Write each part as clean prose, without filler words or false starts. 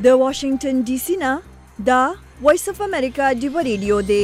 د واشنگټن ډي سي نه دا وایس اف امریکا ډیو ریډیو دی.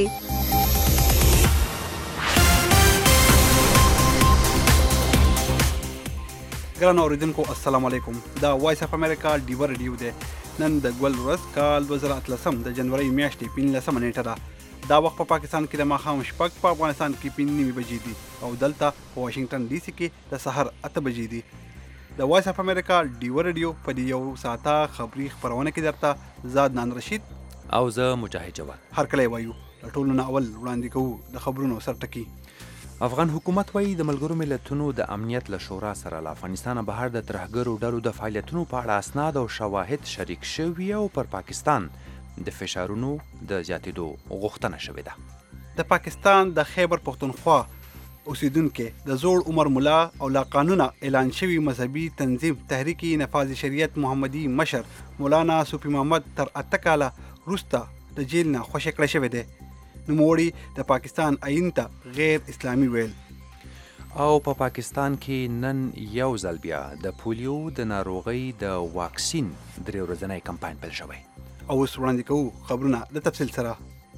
ګران اوریدونکو السلام علیکم. دا وایس اف امریکا ډیو ریډیو دی. نن د ګول ورځ کال 2013 د جنوري میاشتې 15 نیټه ده. دا وخت په پاکستان کې د ماښام شپږ، په افغانستان کې 5 بجې دي او دلته په واشنگټن ډي سي کې د سحر 8 بجې دي. د وایس اف امریکا ډیو ریډیو په دې یو ساعته خبري خبرونه کې درته زاد نان رشید او زه مجاهد جواد هرکلی وایو. ټولو نه اول وړاندې کوو د خبرونو سرټکی. افغان حکومت وایي د ملګرو ملتونو د امنیت له شورا سره له افغانستان بهر د ترهګرو ډلو د فعالیتونو په اړه اسناد او شواهد شریک شوي او پر پاکستان د فشارونو د زیاتېدو غوښتنه شوې ده. د پاکستان د خیبر پختونخوا اوسیدونکو د زوړ عمر مولا او لا قانونه اعلان شوی مذهبي تنظیم تحریک نفاذ شریعت محمدي مشر مولانا صوفي محمد تر 8 کاله وروسته د جیل نه خوشی کړی شوی دی. نوموړي د پاکستان آئین ته غیر اسلامي ویل. او په پاکستان کې نن یو ځل بیا د پولیو د ناروغۍ د واکسین 3 ورځنی کمپاین پیل شوی. او اوس وړاندې کوو خبرونه د تفصیل سره.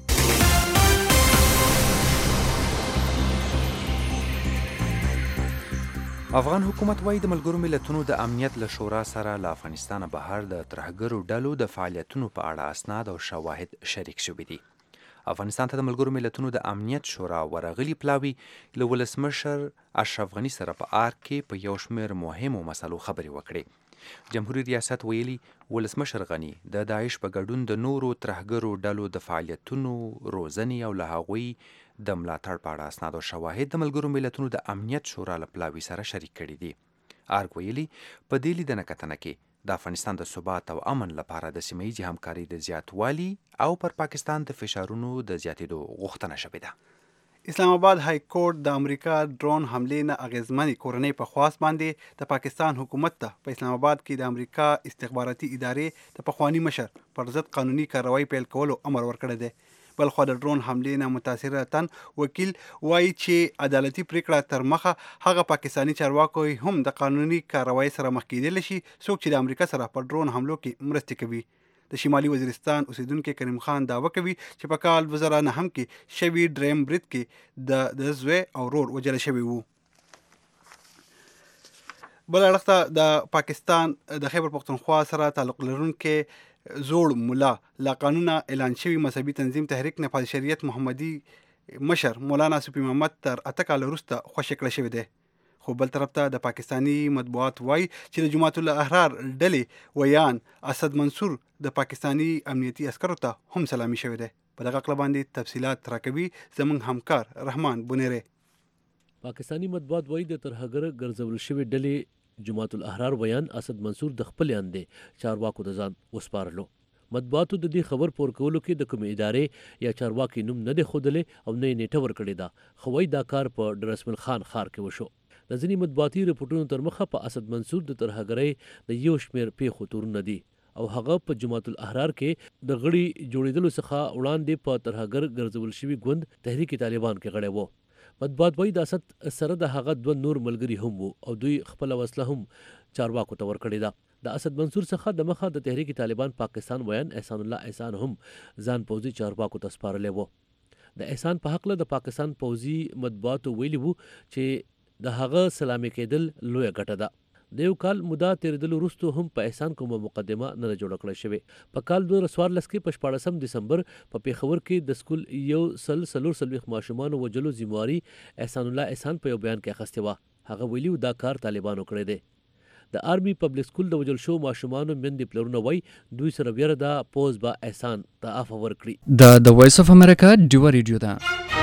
افغان حکومت وایي د ملګرو ملتونو د امنیت له شورا سره له افغانستان بهر د ترهګرو ډلو د فعالیتونو په اړه اسناد او شواهد شریک شوي دي. افغانستان ته د ملګرو ملتونو د امنیت شورا ورغلي پلاوي له ولسمشر اشرف غني سره په آرک کې په یو شمېر مهمو مسلو خبرې وکړې. جمهوریت ریاست ویلي ولسمشر غني د داعش په ګډون د نورو ترهګرو ډلو د فعالیتونو روزنې او له هغوی د ملاتړ په اړه اسناد او شواهد د ملګرو ملتونو د امنیت شورا له پلاوي سره شریک کړي دي. آرک ویلي په دې لیدنه کتنه کې د افغانستان د ثبات او امن لپاره د سیمه ییزې همکارۍ د زیاتوالي او پر پاکستان د فشارونو د زیاتېدو غوښتنه شوې ده. اسلام آباد های کورټ د امریکا ډرون حملې نه اغیزمنې کورنۍ په خواست باندې د پاکستان حکومت ته په اسلام آباد کې د امریکا استخباراتي ادارې د پخوانی مشر پر ضد قانوني کاروایی پیل کولو امر ورکړی دی. بلخوا د ډرون حملې نه متاثره تن وکیل وایي چې عدالتي پریکړه تر مخه هغه پاکستانی چارواکو هم د قانوني کاروایی سره مخ کېدلی شي څوک چې د امریکا سره په ډرون حملو کې مرستې کوي. د شمالي وزیرستان اوسیدونکو کریم خان دعوه کوي چې په کال 2009 کې شوی ډریم برید کې د زوی او رور وجل شوی وو. بل اړخته د پاکستان د خیبر پختونخوا سره تعلق لرونکي زوړ مولا لا قانونه اعلان شوی مذهبي تنظیم تحریک نفاذ شریعت محمدي مشر مولانا صوفي محمد تر 8 کاله وروسته خوشی کړی شوی دی. خو بل طرف ته د پاکستانی مطبوعات وایي چې د جماعت الاحرار ډلې ویان اسد منصور د پاکستانی امنیتي عسکرو ته هم سلامي شوی دی. په دغه اړه باندې تفصيلات راکوي زموږ همکار رحمان بونیره. پاکستانی مطبوعات وایي د ترهګر ګرځول شوی ډلې جماعت الاحرار ویان اسد منصور د خپل اندې چارواکو د ځان وسپارلو. مطبوعاتو د دې خبر پور کولو کې د کومې ادارې یا چارواکي نوم نه دی ښودلی او نه یې نیټه ورکړې ده. خو وایي دا کار په ډرسمل خان ښار کې وشو. د ځینې مطبوعاتي رپورټونو تر مخه په اسد منصور د ترهګرۍ د یو شمېر پیښو تورونه دي او هغه په جماعت الاحرار کې د غړي جوړېدلو څخه وړاندې په ترهګر ګرځول شوي ګوند تحریک طالبان کې غړی و. مطبوعات وایي د اسد سره د هغه 2 نور ملګري هم وو او دوی خپل وسله هم چارواکو ته ورکړې ده. د اسد منصور څخه د مخه د تحریک طالبان پاکستان ویان احسان الله احسان هم ځان پوځي چارواکو ته سپارلی و. د احسان په حق له د پاکستان پوځي مطبوعاتو ویلي وو چې د هغه سلامي کېدل لویه ګټه ده. د یو کال موده تیرېدلو وروسته هم په احسان کومه مقدمه نه جوړه کړې شوې. په کال 2014 کې په 14 دسمبر په پیښور کې د سکول 144 ماشومانو وجلو ذمہواري احسان الله احسان په یو بیان کې اخیستې وه. هغه ویلي دا کار طالبانو کړی دی. د آرمي پبلک سکول د وجل شو ماشومانو میندې پلرونه وایي دوی سره ویره ده پوز به احسان ته عفو ورکړي. د وایس اف امریکا ډیو ریډیو ده.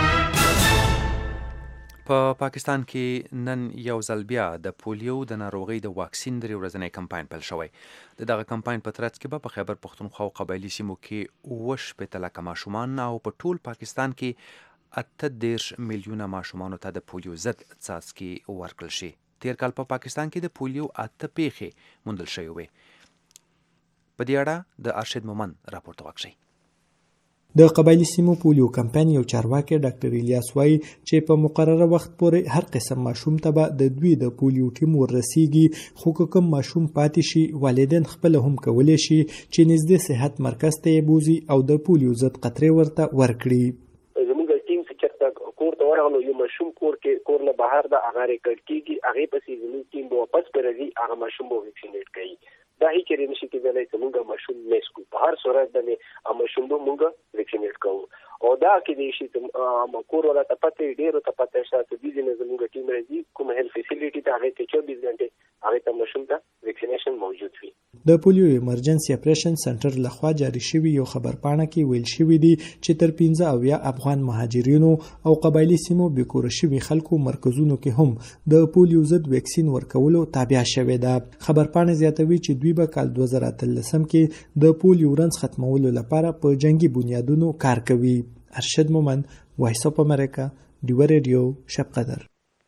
په پاکستان کې نن یو ځل بیا د پولیو د ناروغۍ د واکسین 3 ورځنی کمپاین پیل شوی. د دغه کمپاین په ترڅ کې به په خیبر پختونخوا او قبایلي سیمو کې 70 لکه ماشومان او په ټول پاکستان کې 18 میلیونه ماشومانو ته د پولیو ضد څاڅکي ورکړل شي. تیر کال په پاکستان کې د پولیو 8 پیښې موندل شوې وې. په دې اړه د ارشد مومن راپور ته واکشي. د قبایلی سیمو پولیو کمپاین یو چارواکي ډاکټر الیاس وایي چې په مقرره وخت پورې هر قسم ماشوم ته به د دوی د پولیو ټیم ورسیږي، خو که کوم ماشوم پاتې شي والدین خپل هم کولی شي چې نږدې صحت مرکز ته یې بوزي او د پولیو ضد قطرې ورته ورکړي. زموږ ټیم چې چېرته کور ته ورغلو یو ماشوم کور نه بهر د هغه ریکارډ کېږي، هغې پسې زموږ ټیم به واپس به راځي، هغه ماشوم به ویکسینیټ کوي. دا هیڅ چېرې نشي کېدلی چې موږ ماشوم میس کړو، په هر صورت باندې ماشوم به موږ ویکسینیټ کوو. او دا کېدای شي چې کور والا ته پته ډېرو ته پته شته چې دې ځای نه زموږ ټیم راځي، کوم هیلث فیسیلیټي ته هغې ته 24 غنټې هغې ته ماشوم ته ویکسینیشن موجود وي. د پولیو ایمرجنسي اپریشن سنټر لخوا جاری شوی یو خبرپاڼه کې ویل شوی دی چې تر 15 افغان مهاجرینو او قبایلی سیمو بیکوره شوي خلکو مرکزونو کې هم د پولیو ضد ویکسین ورکولو تابع شوی ده. خبرپاڼه زیاتوي چې دوی به کال 2013 کې د پولیو رنځ ختمولو لپاره په جنگي بنیادونو کار کوي. ارشد مومن، وایس اف امریکا، ډیوه ریډیو، شب قدر.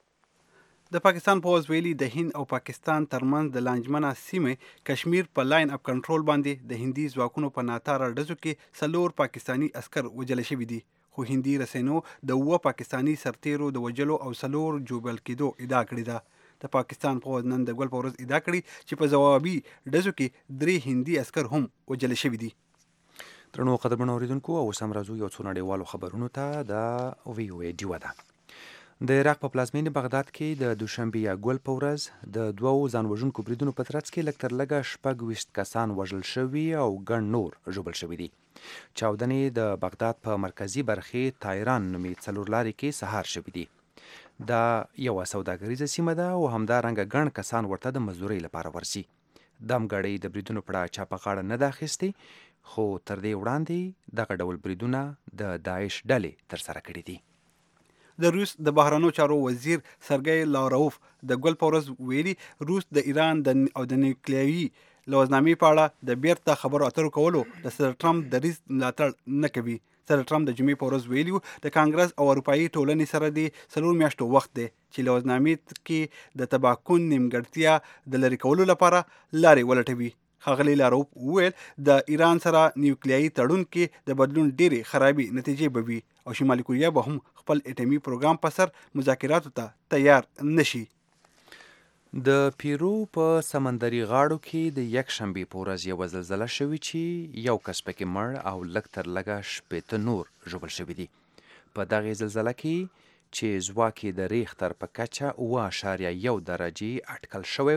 د پاکستان پوځ ویلي د هند او پاکستان ترمنځ د لانجمنه سیمه کشمیر په لاین اپ کنټرول باندې د هندي ځواکونو په ناتاره ډزو کې 4 پاکستانی عسكر وژل شوي دي، خو هندي رسنیو د پاکستانی سرتیرو د وژلو او 4 جوبل کېدو ادعا کړې ده. د پاکستان پوځ نن د ګل په ورځ ادعا کړې چې په ځوابي ډزو کې 3 هندي عسكر هم وژل شوي دي. درنو قدرمنو اوریدونکو، او سم راځو یو څو نړیوالو خبرونو ته د وی او ای ډیوه ده. د عراق په پلازمینې بغداد کې د دوشنبه یا ګل په ورځ د 2 ځانوژونکو بریدونو په ترڅ کې لږ تر لږه 26 کسان وژل شوي او ګڼ نور ژوبل شوي دي. چاودنې د بغداد په مرکزي برخې تایران نومي څلورلارې کې سهار شوي دي. دا یوه سوداګریزه سیمه ده او همدارنګه ګڼ کسان ورته د مزدورۍ لپاره ورسي. دم ګړۍ د بریدونو په اړه چا په غاړه نه ده اخیستې، خو تر دې وړاندې دغه ډول بریدونه د داعش ډلې ترسره کړي دي. د روس د بهرنیو چارو وزیر سرګی لاوروف د ګل په ورځ ویلي روس د ایران او د نیوکلیري لوزنامې په اړه د بیرته خبرو اترو کولو د سر ټرمپ دریځ ملاتړ نه کوي. سر ټرمپ د جمعې په ورځ ویلي د کانګرس او اروپایي ټولنې سره د 4 میاشتو وخت دی چې لوزنامې کې د تباکن نیمګړتیا د لرې کولو لپاره لارې ولټوي. ښاغلي لاروف وویل د ایران سره نیوکلیري تړون کې د بدلون ډېرې خرابې نتیجې به وي او شمالي کوریا به هم خپل اټومي پروګرام په سر مذاکراتو ته تیار نشي. د پیرو په سمندري غاړو کې د یکشنبې په ورځ یوه زلزله شوې چې یو کس پکې مړ او لږ تر لږه 80 نور ژوبل شوي دي. په دغې زلزله کې چې ځواک یې د ریختر په کچه 7.1 درجې اټکل شوی،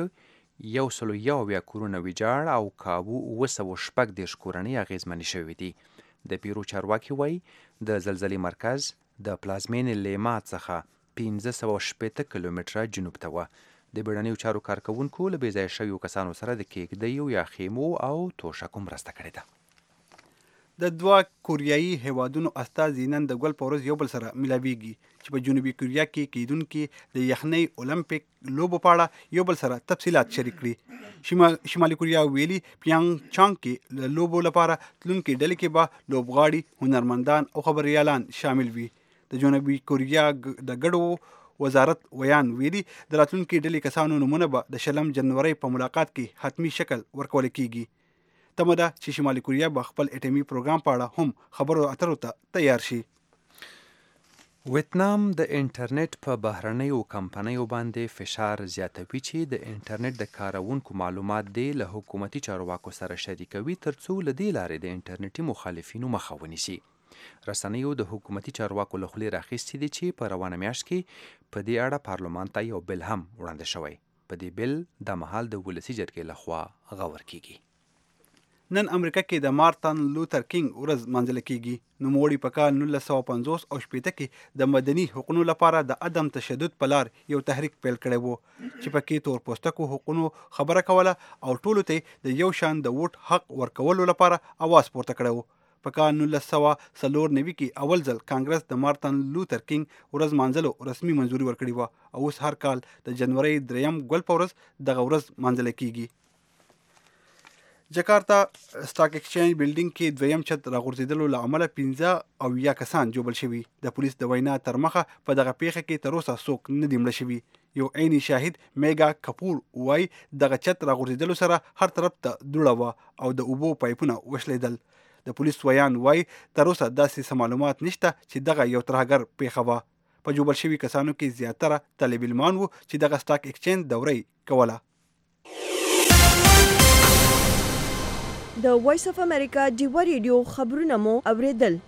101 کورونه ویجاړ او کابو 216 کورنۍ اغیزمنې شوې دي. د پیرو چارواکي وایي د زلزلې مرکز د پلازمینې لیما څخه 1580 کیلومتره جنوب ته وه. د بیړنیو چارو کارکوونکو له بې ځایه شویو کسانو سره د کېږدیو یا خیمو او توشکو مرسته کړې ده. د 2 کوریایي هیوادونو استازي نن د ګل په ورځ یو بل سره ملاویږي چې په جنوبي کوریا کې کیدونکي د یخنۍ اولمپیک لوبو په اړه یو بل سره تفصیلات شریک کړي. شمالي کوریا ویلي پیانګ چانګ کې د لوبو لپاره تلونکي ډلې کې به لوبغاړي، هنرمندان او خبريالان شامل وي. د جنوبي کوریا د ګډو وزارت ویان ویلي د راتلونکي ډلې کسانو نومونه به د 20 جنوري په ملاقات کې حتمی شکل ورکول کیږي. تمه ده چې شمالي کوریا به خپل اټومي پروګرام په اړه هم خبرو اترو ته تیار شي. ویتنام د انټرنیټ په بهرنیو کمپنیو باندې فشار زیاتوي چې د انټرنیټ د کارونکو معلومات دی له حکومتي چارواکو سره شریکوي ترڅو له دې لارې د انټرنیټي مخالفینو مخه ونیسي. رسنیو د حکومتي چارواکو له خولې راخیستي دي چې په روانه میاشت کې په دې اړه پارلمان ته یو بل هم وړاندې شوی. په دې بل د مهال د ولسي جرګې لخوا غور کیږي. نن امریکا کې د مارتن لوتر کینګ ورځ منځل کیږي. نوموړي په کال 1950 او 60 کې د مدني حقوقو لپاره د عدم تشدد په لار یو تحریک پیل کړی وو چې پکې تور پوستکو حقوقو خبره کوله او ټولو ته د یو شان د ووټ حق ورکولو لپاره आवाज پورته کړو. په کال 1994 کې اول ځل کانګرس د مارتن لوتر کینګ ورځ منځلو رسمي منځوري ورکړې وه او اوس هر کال د جنوري 3 ګل په ورځ دغه ورځ منځل کیږي. جکارتا سټاک ایکسچینج بلډینګ کې دویم چت راغورځېدلو له امله 15 کسان جوبل شوي. د پولیس د وینا تر مخه په دغه پیښه کې تر اوسه څوک نه دي مړه شوي. یو عیني شاهد میګا کپور وایي دغه چت راغورځېدلو سره هر طرف ته دوړه وه او د اوبو پایپونه وشلېدل. د پولیس ویان وایي تر اوسه داسې معلومات نشته چې دغه یو ترهګر پیښه وه. په جوبل شوي کسانو کې زیاتره طالب علمان وو چې دغه سټاک ایکسچینج دوره کوله. د وایس اف امریکا ډیوا ریډیو خبرونه مو اوریدل.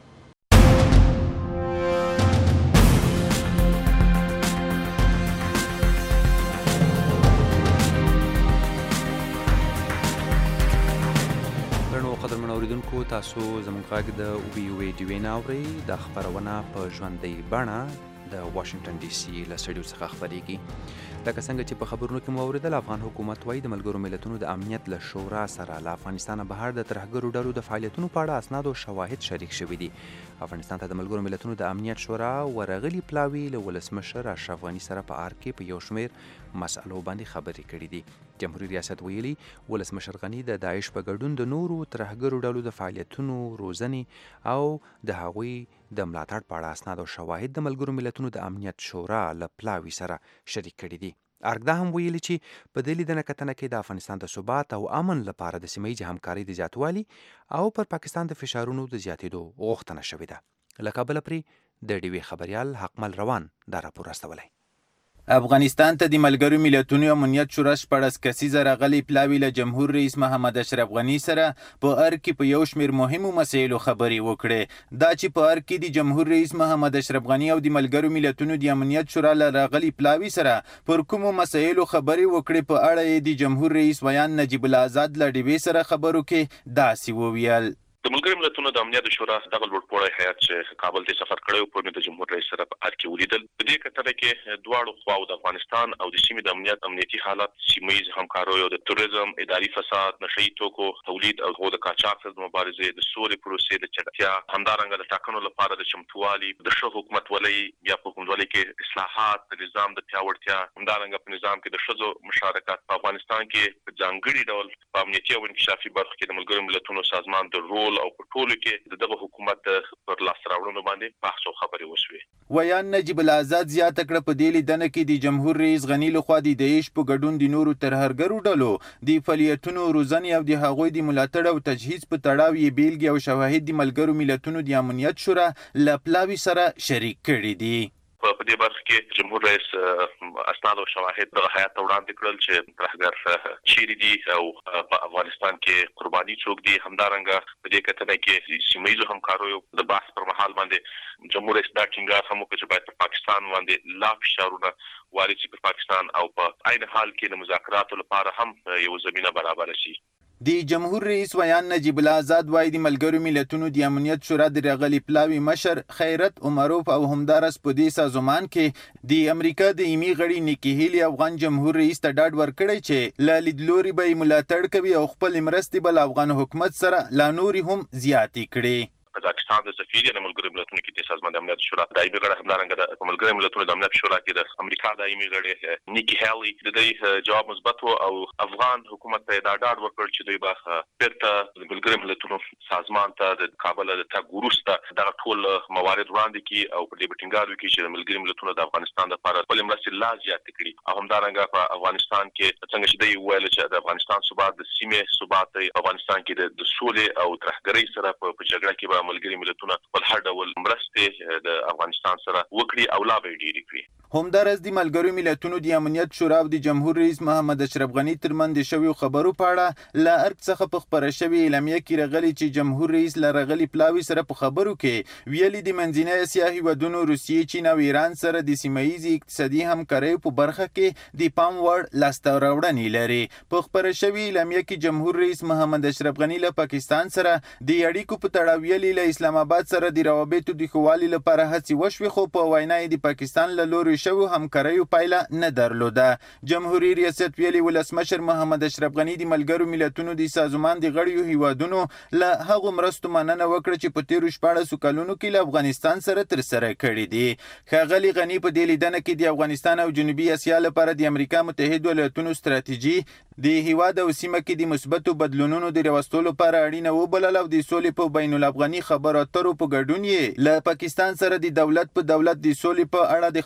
قدرمن اوریدونکو تاسو زموږ غږ د OBUA نه اورئ. د خبرونه په ژوندۍ بڼه د واشنگټن ډي سي له سټډیو څخه خپرېږي. لکه څنګه چې په خبرونو کې مو اوریدل، افغان حکومت وایي د ملګرو ملتونو د امنیت له شورا سره له افغانستانه بهر د ترهګرو ډلو د فعالیتونو په اړه اسناد او شواهد شریک شوي دي. افغانستان ته د ملګرو ملتونو د امنیت شورا ورغلي پلاوي له ولسمشر اشرف غني سره په آر کې په یو شمېر مسألو باندې خبرې کړې دي. جمهوریت ریاست ویلي ولسمشر غني د داعش په ګډون د نورو ترهګرو ډلو د فعالیتونو روزنې او د هغوی د ملاتړ په اړه اسناد او شواهد د ملګرو ملتونو د امنیت شورا له پلاوي سره شریک کړي دي. ارګ دا هم ویلي چې په دې لیدنه کتنه کې د افغانستان د ثبات او امن لپاره د سیمه ییزې همکارۍ د زیاتوالي او پر پاکستان د فشارونو د زیاتېدو غوښتنه شوې ده. له کابله پرې د ډیوې خبریال حقمل روان دا راپور استولی. افغانستان ته د ملګرو ملتونو امنیت شورا 14 کسیزه راغلي پلاوي له جمهور رئیس محمد اشرف غني سره په ارګ کې په یو شمېر مهمو مسایلو خبرې وکړې. دا چې په ارګ کې د جمهور رئیس محمد اشرف غني او د ملګرو ملتونو د امنیت شورا له راغلي پلاوي سره پر کومو مسایلو خبرې وکړې په اړه یې د جمهور رئیس ویان نجیب الازاد له ډیوې سره خبرو کې داسې وویل. د ملګرو ملتونو د امنیت شورا دغه لوړپوړی هیات چې کابل ته سفر کړی په د جمهور رئیس سره په ار کې ولیدل. په دې کتنه کې دواړو خواو د افغانستان او د سیمې د امنیتي حالت، سیمه ییز همکارۍ او د توریزم، اداري فساد، نشئی توکو تولید او د قاچاق ضد مبارزې، د سولې پروسې د چټکتیا، همدارنګه د ټاکنو لپاره د چمتووالي، د ښه حکومتولۍ یا په حکومتولۍ کې اصلاحات، د نظام د پیاوړتیا، همدارنګه په نظام کې د ښځو مشارکت، په افغانستان کې په ځانګړي ډول په امنیتي او انکشافي برخو کې د ملګرو ملتونو سازمان د رول او په ټولو کې دغه حکومت پر لاس راوړنو باندې بحث او خبرې وشوې. ویان نجیب الازاد زیاته کړه په دې لیدنه کې د جمهور رئیس غني لخوا د داعش په ګډون د نورو ترهګرو ډلو د فعالیتونو روزنې او د هغوی د ملاتړ او تجهیز په تړاو یې بیلګې او شواهد د ملګرو ملتونو د امنیت شورا له پلاوي سره شریک کړي دي. په دې برخه کې جمهور رئیس اسناد او شواهد د هیات وړاندې کړل چې ترهګر چیرې دي او په افغانستان کې قرباني څوک دي. همدارنګه په دې کتنه کې سیمه ییزو همکاریو د بحث پر مهال باندې جمهور رئیس دا ټینګار هم وکړ چې باید په پاکستان باندې لا فشارونه وارد شي په پاکستان او په عین حال کې د مذاکراتو لپاره هم یو زمینه برابر شي. د جمهور رئیس ویان نجیب الازاد وایي د ملګرو ملتونو د امنیت شورا د راغلي پلاوي مشر خیرت عمروف او همدارس په دې سازمان کې د امریکا د ایمي غړي نیکی هیلی افغان جمهور رئیس ته ډاډ ورکړی چې له لیدلوري به یې ملاتړ کوي او خپل مرستې به له افغان حکومت سره لا نورې هم زیاتې کړي. قزاقستان د سفیر د ملګرو ملتونو کې د سازمان د امنیت شورا دایمي غړی، همدارنګه د ملګرو ملتونو د امنیت شورا کې د امریکا دایمي غړی نیکی هیلی د دې جواب مثبت او افغان حکومت ته دا ډاډ ورکړ چې دوی به بیرته د ملګرو ملتونو سازمان ته د کابل د تګ وروسته دغه ټول موارد وړاندې کړي او په دې ټینګار وکړي چې د ملګرو ملتونو د افغانستان لپاره خپل مرستې لا زیاتې کړي. او همدارنګه په افغانستان کې څنګه چې دوی ویل چې د افغانستان ثبات د سیمې ثبات دی، افغانستان کې د سولې او ترهګرۍ سره په جګړه کې به ملګرو ملتونو خپل هر ډول مرستې د افغانستان سره وکړي او لا به ډېرې کړي. همدارس د ملګرو ملتونو د امنیت شورا او د جمهور رئیس محمد اشرف غني ترمنځ د شویو خبرو په اړه له ارګ څخه په خبره شوې اعلامیه کې راغلي چې جمهور رئیس له راغلي پلاوي سره په خبرو کې ویلي د منځنۍ اسیا هیوادونو روسیې، چین او ایران سره د سیمه ییزې اقتصادي همکارۍ په برخه کې د پام وړ لاسته راوړنې لري. په خبره شوې اعلامیه کې جمهور رئیس محمد اشرف غني له پاکستان سره د اړیکو په تړاو ویلي له اسلام آباد سره د روابطو د ښه والي لپاره هڅې وشوې، خو په وینا یې د پاکستان له لوري شویو همکاریو پایله نه درلوده. جمهوریت ریاست ویلي ولسمشر محمد اشرف غني د ملګرو ملتونو د سازمان د غړیو هیوادونو له هغو مرستو مننه وکړه چې په تیرو 14 کلونو کې له افغانستان سره ترسره کړي دي. ښاغلي غني په دې لیدنه کې د افغانستان او جنوبي اسیا لپاره د امریکا متحده ایالاتونو ستراتیژي د هیواد او سیمه کې د مثبتو بدلونونو د راوستلو لپاره اړینه وبلله او د سولې په بین الافغاني خبرو اترو په ګډون یې له پاکستان سره د دولت په دولت د سولې په اړه د خبرو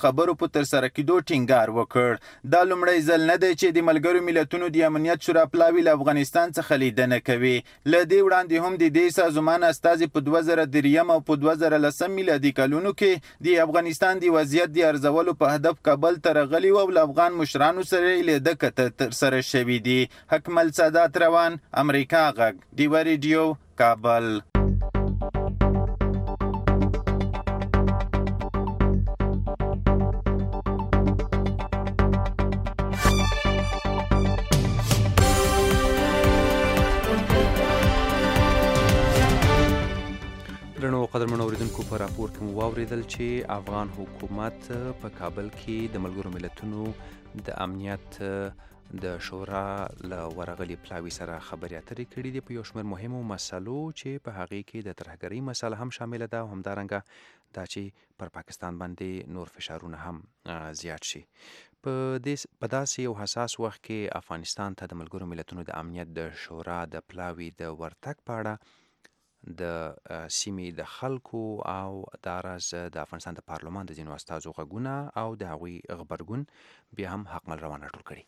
په ترسره کېدو ټینګار وکړ. دا لومړی ځل نه دی چې د ملګرو ملتونو د امنیت شورا پلاوي له افغانستان څخه لیدنه کوي. له دې وړاندې هم د دې سازمان استازي په 2003 او په 2010 میلادي کلونو کې د افغانستان د وضعیت د ارزولو په هدف کابل ته راغلي او له افغان مشرانو سره یې لیده کتل ترسره شوي دي. حکمل سادات روان، امریکا غږ، ډیوه ریډیو، کابل. درنو قدرمنو اوریدونکو په راپور کې مو واوریدل چې افغان حکومت په کابل کې د ملګرو ملتونو د امنیت د شورا له ورغلي پلاوي سره خبرې اترې کړې دي په یو شمېر مهمو مسلو چې په هغې کې د ترهګرۍ مسله هم شامله ده او همدارنګه دا چې پر پاکستان باندې نور فشارونه هم زیات شي. په داسې یو حساس وخت کې افغانستان ته د ملګرو ملتونو د امنیت د شورا د پلاوي د ورتګ په اړه د سیمې د خلکو او داراز د افغانستان د پارلمان د ځینو استازو غږونه او د هغوی غبرګون بیا هم حکمل روان راټول کړي.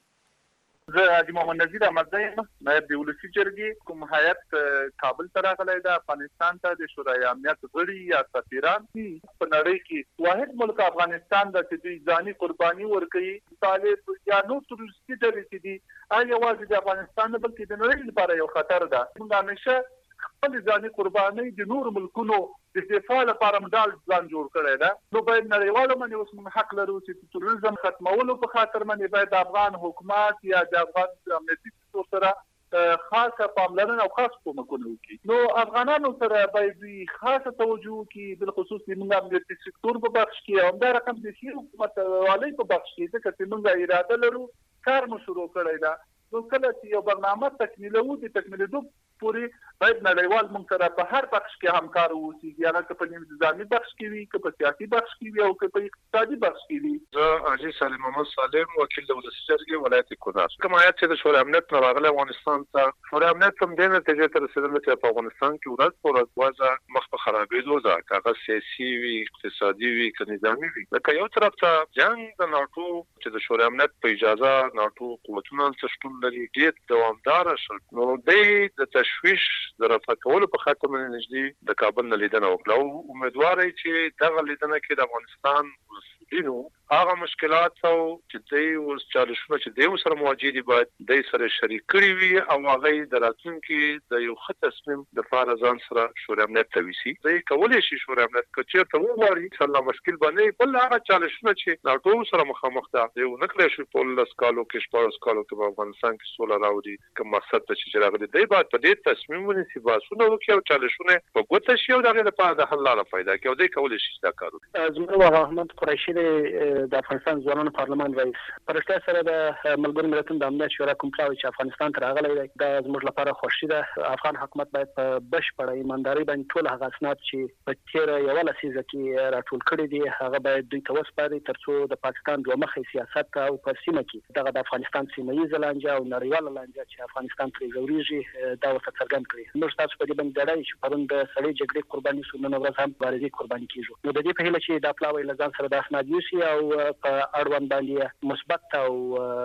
زه حاجي محمد نذیر احمدزی یم، نایب د ولسي جرګې کوم هیئت کابل ته راغلی ده. افغانستان ته د شورای امنیت غړي یا سفیران په نړۍ کې واحد ملک افغانستان ده چې دوی ځاني قرباني ورکوي. طالب یا نور تروریستي ډلې چې دي هغه یوازې د افغانستان نه بلکې د نړۍ لپاره یو خطر ده. موږ همیشه خپل ځاني قرباني د نور ملکونو د دفاع لپاره مدال ځان جوړ کړی ده. نو باید نړیوالو باندې اوس موږ حق لرو چې تروریزم ختمولو په خاطر باندې باید د افغان حکومت یا د افغان امنیتي سکتور سره خاصه پاملرنه او خاص کومکونه وکړي. نو افغانانو سره باید دوی خاصه توجه وکړي، بالخصوص د موږ امنیتي سکتور په بخش کې او همدا رقم د سیاسي حکومت والۍ په بخش کې، ځکه چې موږ اراده لرو کار مو شروع کړی ده. نو کله چې یو برنامه تکمیلوو د تکمیلېدو پورې باید نړیوال موږ سره په هر بخش کې همکار واوسي، یا که په نظامي بخش کې وي، که په سیاسي بخش کې وي او که په اقتصادي بخش کې وي. زه حاجي سالم محمد سالم، وکیل د ولسي جرګې ولایت کونړ. کوم هیئت چې د شورای امنیت نه راغلی افغانستان ته، شورای امنیت هم دې نتیجې ته رسېدلی چې په افغانستان کې ورځ په ورځ وضع مخ په خرابېدو ده، که هغه سیاسي وي، اقتصادي وي، که نظامي وي. لکه یو طرف ته جنګ د ناټو چې د شورای امنیت په اجازه ناټو قوتونه هلته شتون لري ډېر دوامداره شو. نو دی د تشویش د رفع کولو په خاطر باندې نږدې د کابل نه لیدنه وکړه او امیدواره چې دغه لیدنه کې د افغانستان مسؤلینو هغه مشکلات او چې دوی اوس چالشونه چې دوی سره مواجه دي باید دوی سره شریک کړي وي او هغه د راتلونکي د یو ښه تصمیم دپاره ځان سره شورای امنیت ته ویسي. دوی کولی شي شورای امنیت که چېرته وغواړي انشاءالله مشکل به نه وي. بل هغه چالشونه چې ناټو سره مخامخ ده دوی ونه کړی شي په 19 کالو کې 14 کالو کې په افغانستان کې سوله راوړي. کوم مقصد ته چې راغلي دوی باید په دې تصمیم ونیسي، بحثونه وکړي او چالشونه په ګوته شي او د هغې لپاره د حل لاره پیدا کړي او دوی کولی شي دا کار وکړي. زما احمد قریشي د افغانستان ځوانانو پارلمان رئیس. په رښتیا سره د ملګرو ملتونو د امنیت شورا کوم پلاوی چې افغانستان ته راغلی دی دا زموږ لپاره خوښي ده. افغان حکومت باید په بشپړه ایمانداري باندې ټول هغه اسناد چې په تېره یوه لسیزه کې راټول کړي دي هغه باید دوی ته وسپاري تر څو د پاکستان دوه مخی سیاست او په سیمه کې دغه د افغانستان سیمه ییزه لانجه او نړیواله لانجه چې افغانستان پرې ځورېږي دا ورته څرګند کړي. موږ تاسو په دې باندې ډاډه یو چې پرون د سړې جګړې قرباني شو، نن ورځ هم مبارزې قرباني کېږو. نو د دې په هیله چې دا پلاوی له ځان سره د اسناد یوسي او په اړوند باندې مثبت او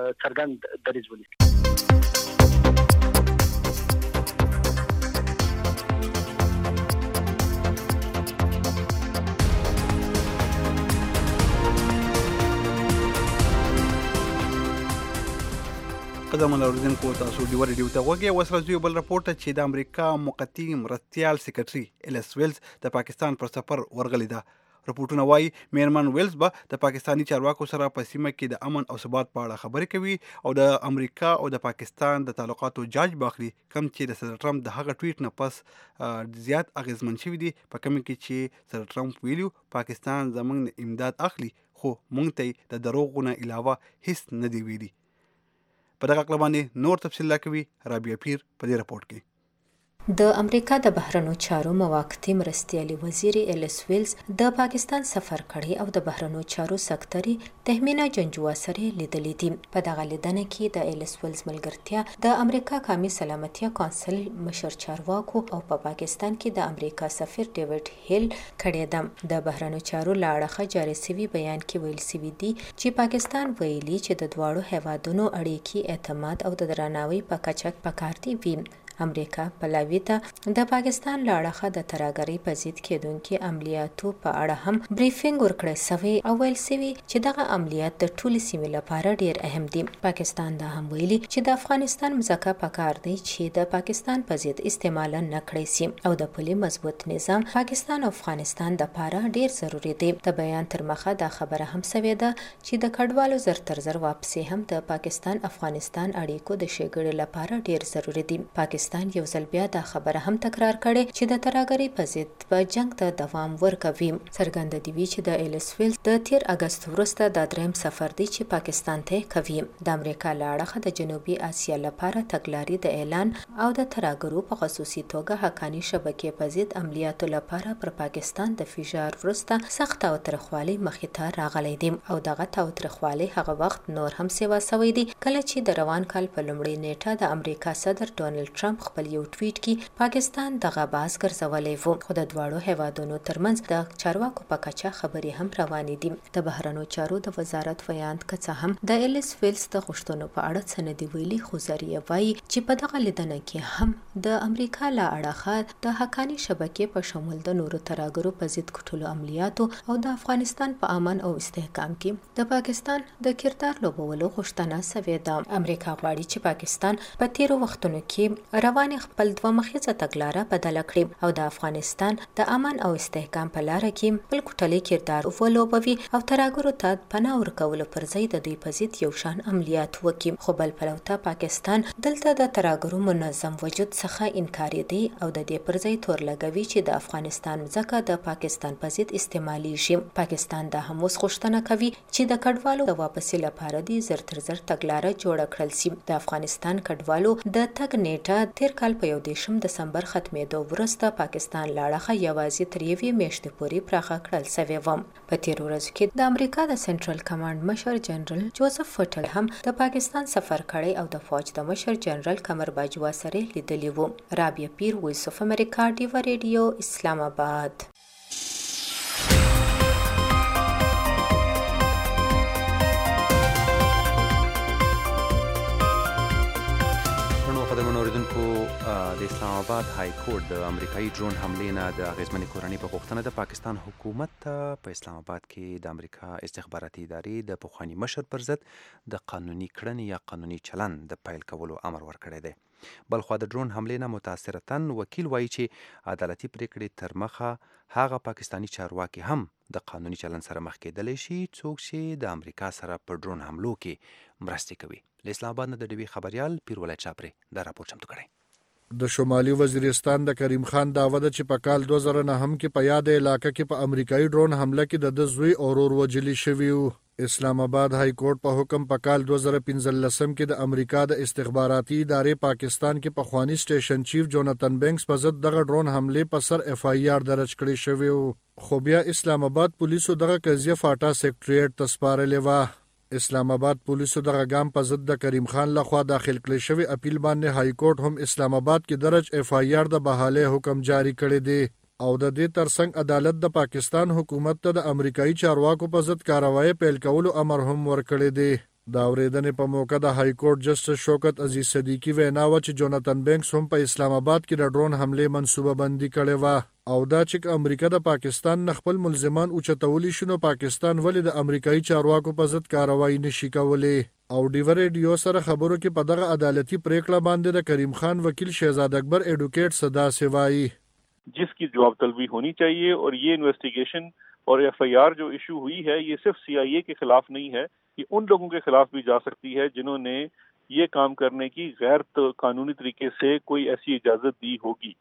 څرګند دریځ ولري. قدم الاوریدونکو تاسو ډیوه ریډیو ته غوږی. اوس راځو یو بل راپورټ چې د امریکا موقتي مرستیال سکرټري ایلس ویلز د پاکستان پر سفر ورغلی ده. راپورټونه وایي میرمن ویلز به د پاکستاني چارواکو سره په سیمه کې د امن او ثبات په اړه خبرې کوي او د امریکا او د پاکستان د تعلقاتو جاج باخلي، کوم چې د صدر ټرمپ د هغه ټویټ نه پس زیات اغیزمن شوي دي، په کوم کې چې صدر ټرمپ ویلو پاکستان زموږ امداد اخلي خو موږ ته د دروغو نه علاوه هیڅ نه دی ویلي. په دغه اړه باندې نور تفصیل راکوي رابعه پیر په دې راپورټ کې. د امریکا د بهرنیو چارو موقتی مرستیالي وزیر ایلیس ویلز د پاکستان سفر کړی او د بهرنیو چارو سکتري تهمینا جنجوا سره لیدلې دي. په دغه لیدنه کې د ایلیس ویلز ملګرتیا د امریکا قومي سلامتیا کونسل مشر چارواکو او په پاکستان کې د امریکا سفیر ډیوډ هیل کړی ده. د بهرنیو چارو لاړخه جاري سوي بیان کې ویل سوي دي چې پاکستان ویلي چې د دواړو هیوادونو اړیکې اعتماد او د درناوي په کچه پکار دي وي. امریکا پلاوی ته د پاکستان لاړخه د ترهګرۍ په ضد کېدونکو عملیاتو په اړه هم بریفینګ ورکړی سوی او ویل سوي چې دغه عملیات د ټولې سیمې لپاره ډیر اهم دي. پاکستان دا هم ویلي چې د افغانستان مځکه پکار دی چې د پاکستان په ضد استعمال نه کړی سي او د پولي مضبوط نظام پاکستان او افغانستان د لپاره ډیر ضروری دی. د بیان تر مخه دا خبره هم سوي ده چې د کډوالو زر تر زر واپسي هم د پاکستان افغانستان اړیکو د ښېګړې لپاره ډیر ضروری دي. پاکستان یو ځل بیا دا خبره هم تکرار کړي چې د ترهګرۍ په ضد په جنگ ته دوام ورکوي. څرګنده دی چې د ایلیس ویلز د 13 اگست وروسته د دریم سفر دی چې پاکستان ته کوي. د امریکا لاړخه د جنوبي اسیا لپاره تګلاري د اعلان او د ترهګرو په خصوصي توګه حقانی شبکې په ضد عملیاتو لپاره پر پاکستان د فشار وروسته سخت او ترخوالي مخې ته راغلی دی او دغه تاوترخوالي هغه وخت نور هم سیوا سوی دی کله چې د روان کال په لومړۍ نیټه د امریکا صدر ډونالد ټرمپ خپل یو ټویټ کې پاکستان دغه باز ګرځولې وو. خو د دواړو هیوادونو ترمنځ د چارواکو په کچه خبرې هم روانې دي. د بهرنیو چارو د وزارت ویاند کڅه هم د ایلیس ویلز د غوښتنو په اړه څه نه دی ویلي، خو ذریعه وایي چې په دغه لیدنه کې هم د امریکا له اړخه د حقانی شبکې په شمول د نورو ترهګرو په ضد کوټلو عملیاتو او د افغانستان په امن او استحکام کې د پاکستان د کردار لوبولو غوښتنه سوې ده. امریکا غواړي چې پاکستان په تیرو وختونو کې روان خپل دوه مخیزه تګلاره بدله کړي او د افغانستان د امن او استحکام په لار کې بل کوټلي کردار ولوبوي او ترهګرو ته پناه ورکولو پر ځای د دوی په ضد یو شان عملیات وکړي. خو بل پلو ته پاکستان دلته د ترهګرو منظم وجود څخه انکار دی او د دې پر ځای تور لګوي چې د افغانستان ځکه د پاکستان په ضد استعماليږي. پاکستان دا هم اوس غوښتنه کوي چې د کډوالو د واپسي لپاره دی زر تر زر تګلاره جوړه کړل شي. د افغانستان کډوالو د تګ نیټه تیر کال په 1 دسمبر ختمېدو وروسته پاکستان لاړخه یوازې تر یوې میاشتې پورې پراخه کړل سوی و. په تیرو ورځو کې د امریکا د سنټرل کمانډ مشر جنرال جوزف فټل هم د پاکستان سفر کړی او د فوج د مشر جنرال قمر باجوا سره لیدلی و. رابعه پیر، وایس اف امریکا، ډیوا ریډیو، اسلام آباد. د اسلام آباد های کورټ د امریکایي ډرون حملې نه د اغیزمنې کورنۍ په غوښتنه د پاکستان حکومت ته په اسلام آباد کې د امریکا استخباراتي ادارې د پخواني مشر پر ضد د قانوني کړنې یا قانوني چلند د پیل کولو امر ورکړی دی. بلخوا د ډرون حملې نه متاثرتن وکیل وایي چې عدالتي پریکړې تر مخه هغه پاکستاني چارواکي هم د قانوني چلند سره مخ کېدلی شي څوک چې د امریکا سره په ډرون حملو کې مرستې کوي. له اسلام آباد نه د ډیوي خبریال پیرولای چاپري دا راپور چمتو کړی. د شمالي وزیرستان د کریم خان دعوه ده چې په کال 2009 کې په یاد علاقه کې په امریکایي ډرون حمله کې د زوی او ورور وجلی شوی وو. اسلام آباد های کورټ په حکم په کال 2015 کې د امریکا د استخباراتي ادارې پاکستان کې پخوانی سټیشن چیف جوناتن بینکس په ضد دغه ډرون حمله په سر اف آی آر درج کړی شوی وو. خو بیا اسلام آباد پولیسو دغه قضیه فاټا سیکریټریټ ته سپارلې وه. اسلام آباد پولیسو دغه ګام په ضد د کریم خان لخوا داخل کړی شوی اپیل باندې های کورټ هم اسلام آباد کې درج اف آی آر د بحاله حکم جاری کړی دی او د دې ترڅنګ عدالت د پاکستان حکومت ته د امریکایي چارواکو په ضد کاروایی پیل کولو امر هم ورکړی دی. دا اورېدنې په موقع د های کورټ جسټس شوکت عزیز صدیقی وینا و چې جوناتن بینکس هم په اسلام آباد کې د ډرون حملې منصوبه بندي کړې و او دا چې امریکا د پاکستان نه خپل ملزمان اوچتولی شنو پاکستان ولې د امریکایي چارواکو په ضد کاروایی نشي کولی. او ډیوا ریډیو سره خبرو کې په دغه عدالتي پریکړه باندې د کریم خان وکیل شهزاد اکبر ایڈوکیٹ صدا سوایی जिसकी जवाब तलबी होनी चाहिए और ये इन्वेस्टिगेशन और FIR जो इशू हुई है ये सिर्फ CIA के खिलाफ नहीं है, ये उन लोगों के खिलाफ भी जा सकती है जिन्होंने ये काम करने की गैर कानूनी तरीके से कोई ऐसी इजाजत दी होगी.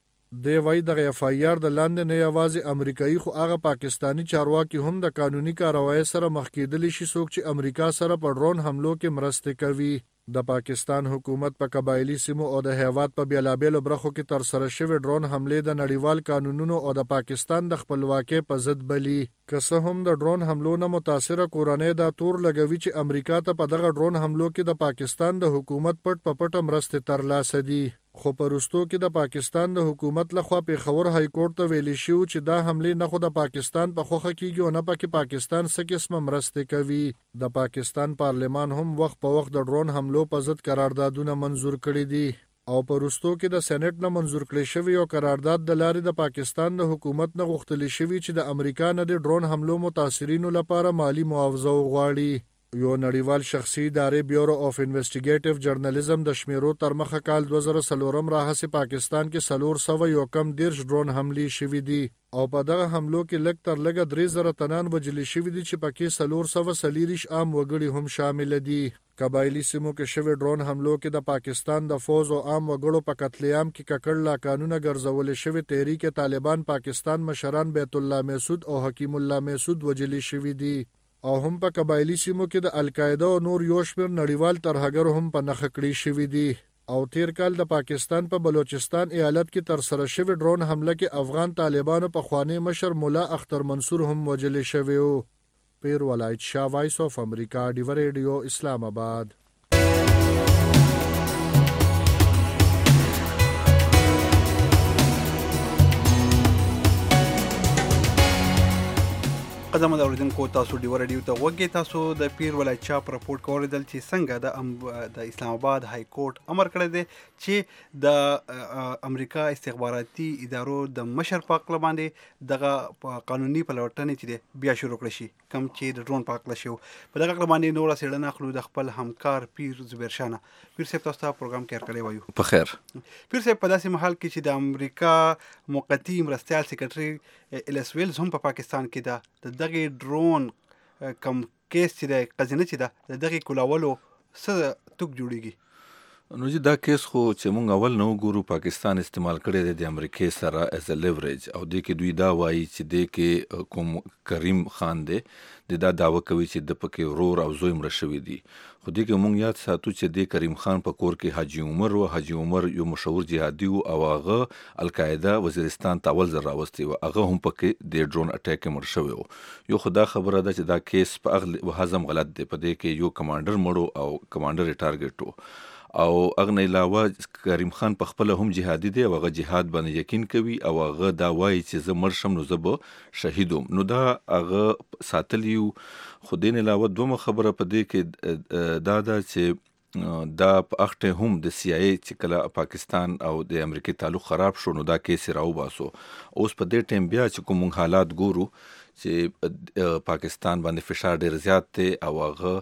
دی وای د FIR د لاندې نه یوازې امریکایي خو هغه پاکستانی چارواکي هم د قانوني کاروایی سره مخ کېدلی شي څوک چې امریکا سره په ډرون حملو کې مرسته کوي. د پاکستان حکومت په قبایلی سیمو او د هیواد په بیلابیلو برخو کې تر سره شوی ډرون حملې د نړیوال قانونونو او د پاکستان د خپلواکۍ په ضد بلی. که څه هم د ډرون حملو نه متاثره کورنۍ دا تور لګوي چې امریکا ته په دغه ډرون حملو کې د پاکستان د حکومت پټ په پټه مرستې ترلاسه دي. خو په وروستو کې د پاکستان د حکومت لخوا پیښور های کورټ ته ویلي شوي چې دا حملې نه خو د پاکستان په خوښه کیږي او نه پکې پاکستان څه قسمه مرستې کوي. د پاکستان پارلمان هم وخت په وخت د ډرون حملو په ضد قراردادونه منظور کړي دي او په وروستو کې د سېنات نه منظور کړی شوی یو قرارداد د لارې د پاکستان د حکومت نه غوښتل شوی چې د امریکا نه د ډرون حملو متاثرینو لپاره مالی معاوضه وغواړي. یو نړیوال شخصي ادارې بیورو اف انویسټیګیټیو جرنالیزم د شمیرو تر مخه کال 2004 راهسې پاکستان کې 411 ډرون حملې شوې دي او په دغه حملو کې لږ تر لږه 3000 تنان وژل شوي دي چې پکې 440 عام وګړي هم شامل دي. قبایلی سیمو کې شوی ډرون حملو کې د پاکستان د فوج او عام وګړو په قتل عام کې ککړ لا قانونه ګرځول شوی تحریک طالبان پاکستان مشران بیت الله محسود او حکیم الله محسود وژل شوي دي او هم په قبایلی سیمو کې د القاعده او نور یو شمېر نړیوال ترهګر هم په نښه کړي شوي دي. او تیر کال د پاکستان په بلوچستان ایالت کې تر سره شوی ډرون حمله کې افغان طالبانو په خوانی مشر مولا اختر منصور هم وژل شوی و. پیر ولایت شاه، وایس اف امریکا، ډیو ریډیو، اسلام آباد. قدم د اوریدونکو تاسو ډیو ریډیو ته وګورئ. تاسو د پیر ولایت شاه پر رپورټ کوریدل چې څنګه د اسلام آباد های کورټ امر کړی دی چې د امریکا استخباراتي ادارو د مشر په عقل باندې دغه قانوني پلوټنې چې دی بیا شروع کړی شي، کوم چې د ډرون په عقل شو. په دغه عقل باندې نور څېړنه اخلو د خپل همکار پیر زبیر شاه. پیر صاحب تاسو ته پروګرام کې کړی وایو. په خیر. پیر صاحب په داسې محل کې چې د امریکا موقتی مرستیال سیکرټري ایلس ویلز هم په پاکستان کې د دغه ډرون کم کیس چې د قزینه چې د دغه کولاولو څه توک جوړیږي. نو دا کیس خو چې مونږ اول نو ګورو پاکستان استعمال کړی دی د امریکای سره ایز ا لیوریج، او د کې دوی دا وایي چې د کې کوم کریم خان دی دا داوا کوي چې د پکې ورور او زوی مړه شوي دي. خو دې کې مونږ یاد ساتو چې د کریم خان په کور کې حاجی عمر و. حاجی عمر یو مشهور جهادي و او هغه القاعده وزیرستان ته اول ځل راوستی و، هغه هم پکې د ډرون اٹیک کې مړ شوی و. یو خدا خبره ده چې دا کیس په هضم غلط دی. په دې کې یو کمانډر مړو او کمانډر یې ټارګټ و، او هغه نه علاوه کریم خان په خپل هم جهادي دی او هغه جهاد باندې یقین کوي او هغه دا وایي چې زه مړ شم نو زه به شهیدوم. نو دا هغه ساتلی و. خو دې نه علاوه دومره خبره په دې کې دا ده چې دا په اخته هم د سی آی چې کله پاکستان او د امریکای تعلق خراب شو نو دا کیس راو باسو. اوس په دې ټیم بیا چې کوم حالات ګورو چې پاکستان باندې فشار ډیر زیات دی او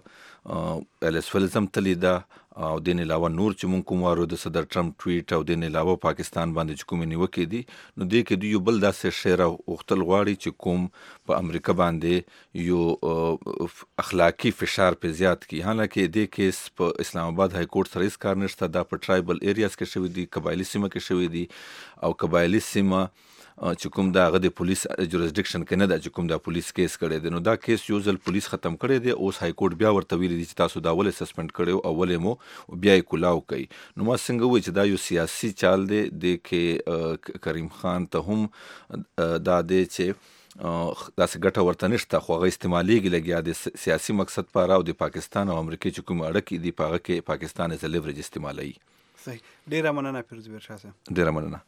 هغه ایلس ویلز هم تلی ده او د نه علاوه نور چې مونږ کوم وارو د صدر ټرمپ ټویټ او د نه علاوه پاکستان باندې چې کوم نیوکې دي نو دې کې دوی بل داسې شعر او وختل غواړي چې کوم په امریکا باندې یو اخلاقی فشار په زیات کی. حالانکه دې کیس په اسلام آباد های کورټ سره هیڅ کار نشته. دا په ټرایبل ایریاز کې شوی دي، قبایلی سیمه کې شوی دي او قبایلی سیمه چې کوم دا غو د پولیس جوریسډکشن کې نه ده چې کوم دا پولیس کیس کړی دی. نو دا کیس یو ځل پولیس ختم کړی دی. اوس های کورټ بیا ورته ویلي دي چې تاسو دا ولې سسپند کړی او ولې مو بیا یې کولاو کوي. نو ما څنګه وایي چې دا یو سیاسي چال دی د کې کریم خان ته هم دا دی چې داسې ګټه ورته نشته، خو هغه استعمالیږي لګیا د سیاسي مقصد پاره او د پاکستان او امریکا چې کوم اړیکې دي په هغه کې پاکستان ایز ا لیوریج استعمالوي. صحیح. ډیره مننه پیر زبیر شاه صاحب. ډیره مننه.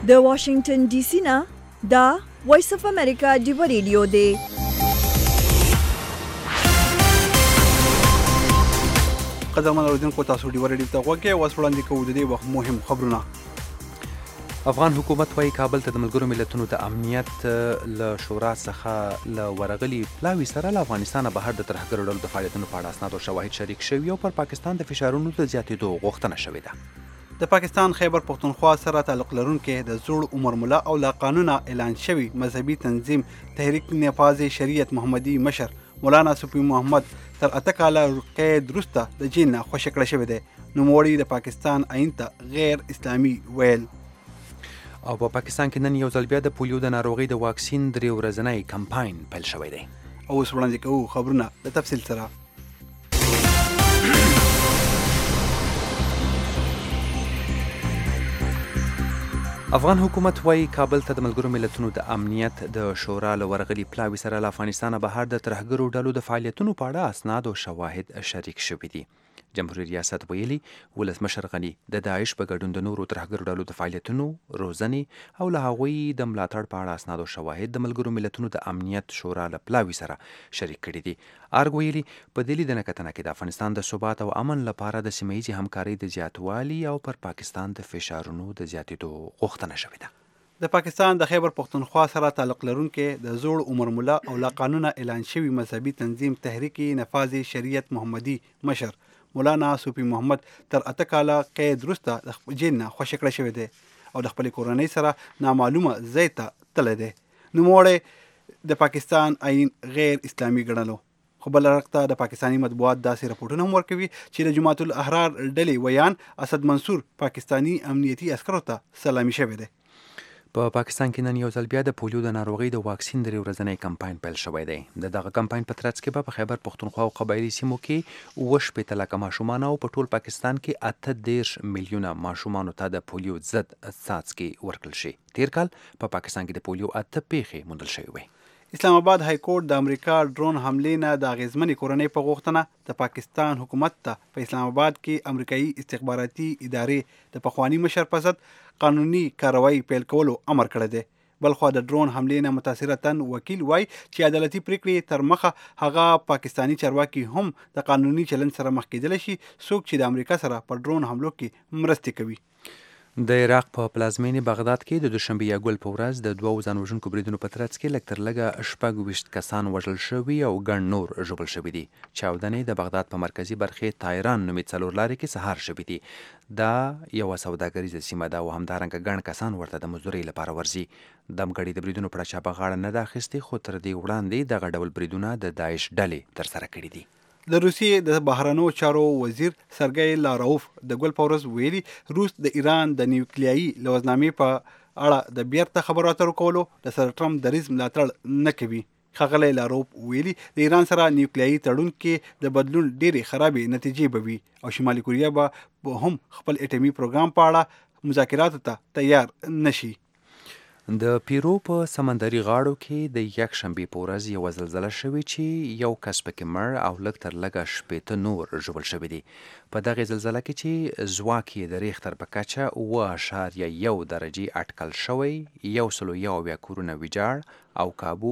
د واشنگټن ډي سي نه دا وایس اف امریکا ډیو ریډیو دی. قدرمن اوریدونکو تاسو ډیو ریډیو ته غوږ کې واس وړاندې کوو د دې وخت مهم خبرونه. افغان حکومت وايي کابل ته د ملګرو ملتونو د امنیت له شورا څخه له ورغلي پلاوي سره له افغانستانه بهر د ترهګرو ډلو د فعالیتونو په اړه اسناد او شواهد شریک شوي او پر پاکستان د فشارونو د زیاتېدو غوښتنه شوې ده. د پاکستان خیبر پختونخوا سره تعلق لرونکي د زوړ عمر مولا او لا قانونه اعلان شوی مذهبي تنظیم تحریک نفاذ شریعت محمدي مشر مولانا صوفي محمد تر 8 کاله قید وروسته د جیل نه خوشی کړی شوی دی. نوموړي د پاکستان آئین ته غیر اسلامي ویل. او په پاکستان کې نن یو ځل بیا د پولیو د ناروغۍ د واکسین 3 ورځنی کمپاین پیل شوی دی. اوس وړاندې کوو خبرونه د تفصیل سره. افغان حکومت وايي کابل ته د ملګرو ملتونو د امنیت د شورا له ورغلي پلاوي سره له افغانستانه بهر د ترهګرو ډلو د فعالیتونو په اړه اسناد او شواهد شریک شوي دي. جمهوریت ریاست ویلي ولسمشر غني د داعش په ګډون د نورو ترهګرو ډلو د فعالیتونو روزنې او له هغوی د ملاتړ په اړه اسناد او شواهد د ملګرو ملتونو د امنیت شورا له پلاوي سره شریک کړي دي. ارګ ویلي په دې لیدنه کتنه کې د افغانستان د ثبات او امن لپاره د سیمه ییزې همکارۍ د زیاتوالي او پر پاکستان د فشارونو د زیاتېدو غوښتنه شوې ده. د پاکستان د خیبر پختونخوا سره تعلق لرونکي د زوړ عمر مولا او لا قانونه اعلان شوی مذهبي تنظیم تحریک نفاذ شریعت محمدي مشر مولانا صوفي محمد تر 8 کاله قید وروسته د جیل نه خوشی کړی شوی دی او د خپلې کورنۍ سره نامعلومه ځای ته تللی دی. نوموړی د پاکستان آئین غیر اسلامي ګڼلو. خو بل اړخ ته د پاکستاني مطبوعات داسې راپورټونه هم ورکوي چې د جماعت الاحرار ډلې ویان اسد منصور پاکستاني امنیتي عسکرو ته سلامي شوی دی. په پاکستان کې نن یو ځل بیا د پولیو د ناروغۍ د واکسین 3 ورځنی کمپاین پیل شوی دی. دغه کمپاین په ترڅ کې به په خیبر پختونخوا او قبایلي سیمو کې 80 لکه ماشومان او په ټول پاکستان کې 38 میلیونه ماشومانو ته د پولیو ضد څاڅکي ورکړل شي. تیر کال په پاکستان کې د پولیو 8 پیښې موندل شوې وې. اسلام آباد های کورټ د امریکا ډرون حملې نه د اغیزمنې کورنۍ په غوښتنه د پاکستان حکومت ته په اسلام آباد کې امریکایي استخباراتي ادارې د پخوانی مشر په ضد قانوني کاروایی پیل کولو امر کړی دی. بلخوا د ډرون حملې نه متاثره تن وکیل وای چې عدالتي پریکړې تر مخه هغه پاکستانی چارواکي هم د قانوني چلند سره مخ کېدلی شي څوک چې د امریکا سره په ډرون حملو کې مرستې کوي. د عراق په پلازمینې بغداد کې د دوشنبه یاګل په ورځ د 2 ځانوژونکو بریدونو په ترڅ کې لږ تر لږه 26 کسان وژل شوي او ګڼ نور ژوبل شوي دي. چاودنې د بغداد په مرکزي برخې تایران نومې څلور لارې کې سهار شوي دي. دا یوه سوداګریزه سیمه ده او همدارنګه ګڼ کسان ورته د مزدورۍ لپاره ورځي. دمګړي د بریدونو په اړه چا په غاړه نه ده اخیستې خو تر دې وړاندې دغه ډول بریدونه د داعش ډلې ترسره کړي دي. د روسیې د بهرنیو چارو وزیر سرګی لاروف د ګل په ورځ ویلي روس د ایران د نیوکلیایي لوزنامې په اړه د بیرته خبرو اترو کولو د سر ټرمپ دریځ ملاتړ نه کوي. ښاغلی لاروف ویلي د ایران سره نیوکلیایي تړون کې د بدلون ډېرې خرابې نتیجې به وي او شمالي کوریا به هم خپل اټومي پروګرام په اړه مذاکراتو ته تیار نشي. د پیرو په سمندري غاړو کې د یک شنبې په ورځ یوه زلزله شوې چې یو کس پکې مړ او لږ تر لږه 80 نور ژوبل شوي دي. په دغې زلزله کې چې ځواک یې د ریختر په کچه 7.1 درجې اټکل شوی 101 کورونه ویجاړ او کابو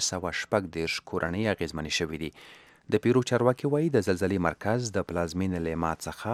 216 کورنۍ اغېزمنې شوي دي. د پیرو چارواکي وایي د زلزلې مرکز د پلازمینې لیما څخه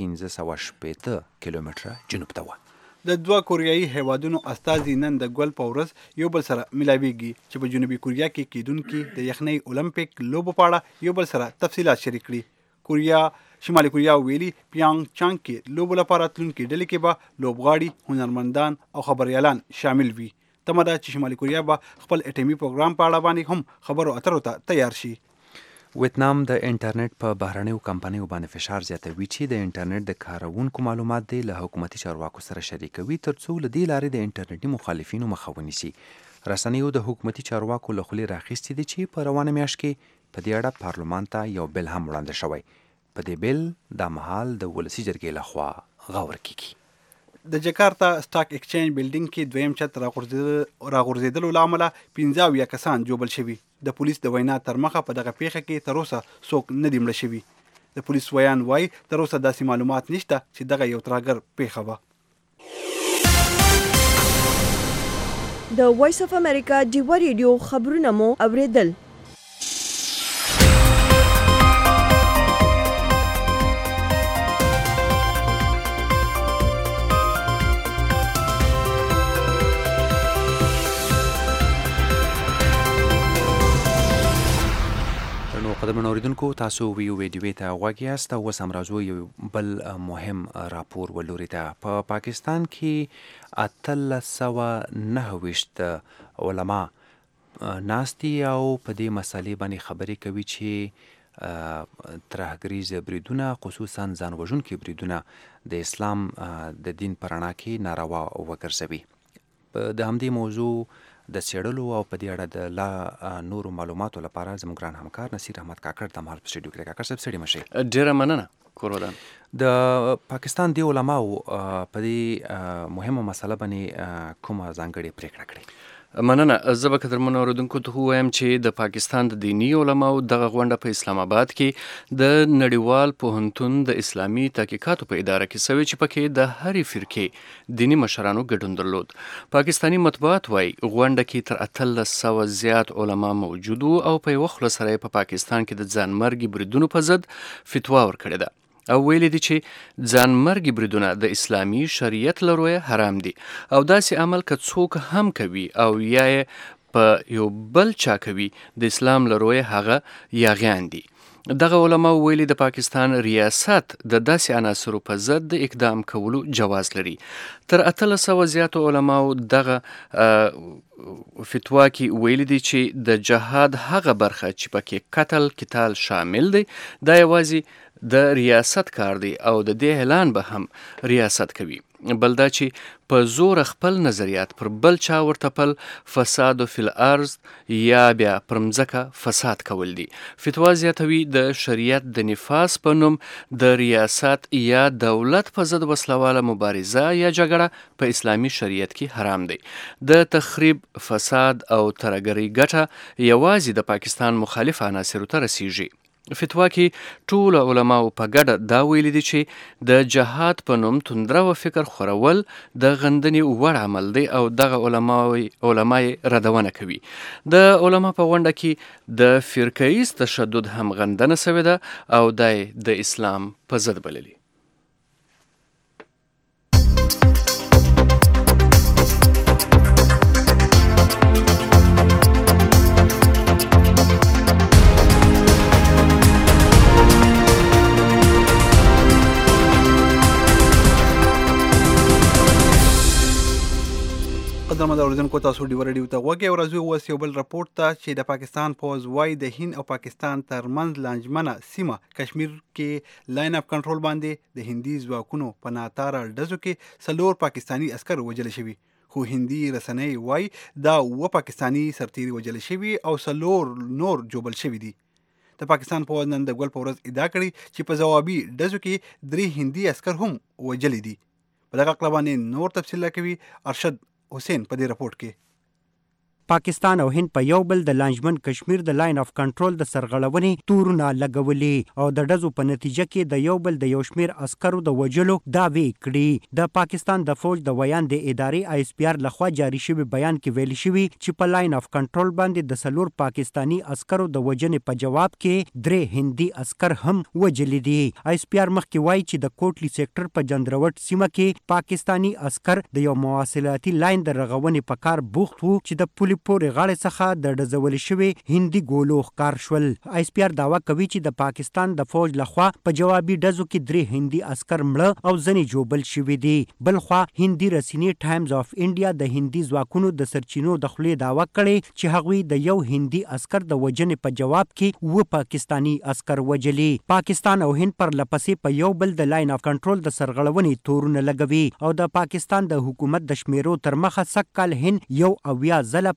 580 کیلومتره جنوب ته و. د 2 کوریایي هیوادونو استازي نن د ګل په ورځ یو بل سره ملاویږي چې په جنوبي کوریا کې کیدونکي د یخنۍ اولمپیک لوبو په اړه یو بل سره تفصیلات شریک کړي. شمالي کوریا ویلي پیانګ چانګ کې لوبو لپاره تلونکي ډلې کې به لوبغاړي، هنرمندان او خبريالان شامل وي. تمه ده چې شمالي کوریا به خپل اټومي پروګرام په اړه باندې هم خبرو اترو ته تیار شي. ویتنام د انټرنیټ په بهرنیو کمپنیو باندې فشار زیاتوي چې د انټرنیټ د کارونکو معلومات دی له حکومتي چارواکو سره شریکوي ترڅو له دې لارې د انټرنیټي مخالفینو مخه ونیسي. رسنیو د حکومتي چارواکو له خولې راخیستې دي چې په روانه میاشت کې په دې اړه پارلمان ته یو بل هم وړاندې شوی. په دې بل دا مهال د ولسي جرګې لخوا غور کیږي. د جکارتا سټاک ایکسچینج بلډینګ کې دویم چت راغورځېدلو له امله 15 کسان جوبل شوي. د پولیس د وینا تر مخه په دغه پیښه کې تر اوسه څوک نه دي مړه شوي. د پولیس ویان وایي تر اوسه داسې معلومات نشته چې دغه یو ترهګر پیښه وه. د وایس اف امریکا ډیوا ریډیو خبرونه مو اوریدل. قدرمن اوریدونکو تاسو ویو ویډیو ته غوږ یاست او اوس هم راځو یو بل مهم راپور ولوري ته. په پاکستان کې 1329 علما ناستي او په دې مسالې باندې خبرې کوي چې ترهګریز بریدونه خصوصا ځان وژونکي بریدونه د اسلام د دین په رڼا کې ناروا وګرځوي. د همدې موضوع د څېړلو او په دې اړه د لا نورو معلوماتو لپاره زموږ ګران همکار نصیر احمد کاکړ د مهال په سټوډیو کې. کاکړ صاحب ستړي مشئ. ډېره مننه کورودان. د پاکستان دی علماو په دې مهمه مسله باندې کومه ځانګړې پرېکړه کړې؟ مننه. زه به قدرمن اوریدونکو ته ووایم چې د پاکستان د دیني علماو دغه غونډه په اسلام آباد کې د نړیوال پوهنتون د اسلامي تحقیقاتو په اداره کې سوې چې پکې د هرې فرقې دیني مشرانو ګډون درلود. پاکستاني مطبوعات وایي غونډه کې تر 1300 زیات علما موجود وو او په یوه خوله سره په پاکستان کې د ځانمرګي بریدونو په ضد فتوا ورکړې ده او ویلي دي چې ځانمرګي بریدونه د اسلامي شریعت له رویه حرام دي او داسې عمل که څوک هم کوي او یا یې په یو بل چا کوي د اسلام له رویه هغه یاغیان دي. دغه علما ویلي د پاکستان ریاست د داسې عناصرو په ضد د اقدام کولو جواز لري. تر 1300 زیاتو علماو دغه فتوا کې ویلي دي چې د جهاد هغه برخه چې پکې قتل قتال شامل دی دا یوازې د ریاست کار دی او د دې اعلان به هم ریاست کوي. بل دا چې په زور خپل نظریات پر بل چا ورتپل فساد فی الارض یا بیا پر مځکه فساد کول دي. فتوا زیاتوي د شریعت د نفاذ په نوم د ریاست یا دولت په ضد وسلواله مبارزه یا جګړه په اسلامي شریعت کې حرام دی. د تخریب فساد او ترهګرۍ ګټه یوازې د پاکستان مخالف عناصرو ته رسیږي. فتوا کې ټول علماو په ګډه دا ویلي دي چې د جهاد په نوم توندره و فکر خورول د غندنې وړ عمل دی او دغه علما ردونه کوي. د علما په غونډه کې د فرقه‌ایز تشدد هم غندنه سوې ده او د اسلام په ضد بللي. قدرمن اوریدونکو تاسو ډیوا ریډیو ته غوږی او راځو اوس یو بل راپورټ ته چې د پاکستان پوځ وايي د هند او پاکستان ترمنځ لانجمنه سیمه کشمیر کې لاین اپ کنټرول باندې د هندي ځواکونو په ناتاره ډزو کې 4 پاکستانی عسکر وژل شوي خو هندي رسنۍ وايي دا 2 پاکستانی سرتیري وژل شوي او 4 نور جوبل شوي دي. د پاکستان پوځ نن د ګل په ورځ ادعا کړې چې په ځوابي ډزو کې 3 هندي عسکر هم وژل دي. په دغه اړه باندې نور تفصیل کوي ارشد حسین په دې رپورټ کې. پاکستان او هند په یو بل د لانجمن کشمیر د لاین اف کنټرول د سرغړونې تورونه لګولي او د ډزو په نتیجه کې د یو بل د یو شمیر عسکرو د وژلو دعوی کړي. د پاکستان د فوج د ویان د ادارې آی اس پی آر لخوا جاری شوی بیان کې ویل شوی چې په لاین اف کنټرول باندې د 4 پاکستانی عسکرو د وژنې په جواب کې 3 هندي عسکر هم وژلي دي. آی اس پی آر مخکې وایي چې د کوټلی سیکټر په جندروټ سیمه کې پاکستانی عسکر د یو مواصلاتي لاین د رغونې په کار بوخت وو چې د پولی پورې غاړې څخه د ډزول شوي هندي ګولو ښکار شول. آی اس پی آر دعوا کوي چې د پاکستان د فوج لخوا په جوابي ډزو کې 3 هندي عسکر مړه او ځنې جوبل شوي دي. بل خوا هندي رسنۍ ټایمز اف انډیا د هندي ځواکونو د سرچینو د خولې دعوا کړې چې هغوی د یو هندي عسکر د وژنې په جواب کې 2 پاکستانی عسکر وژلي. پاکستان او هند پر لپسې په یو بل د لاین اف کنټرول د سرغړونې تورونه لګوي او د پاکستان د حکومت د شمیرو تر مخه سږ کال هند 1 ځله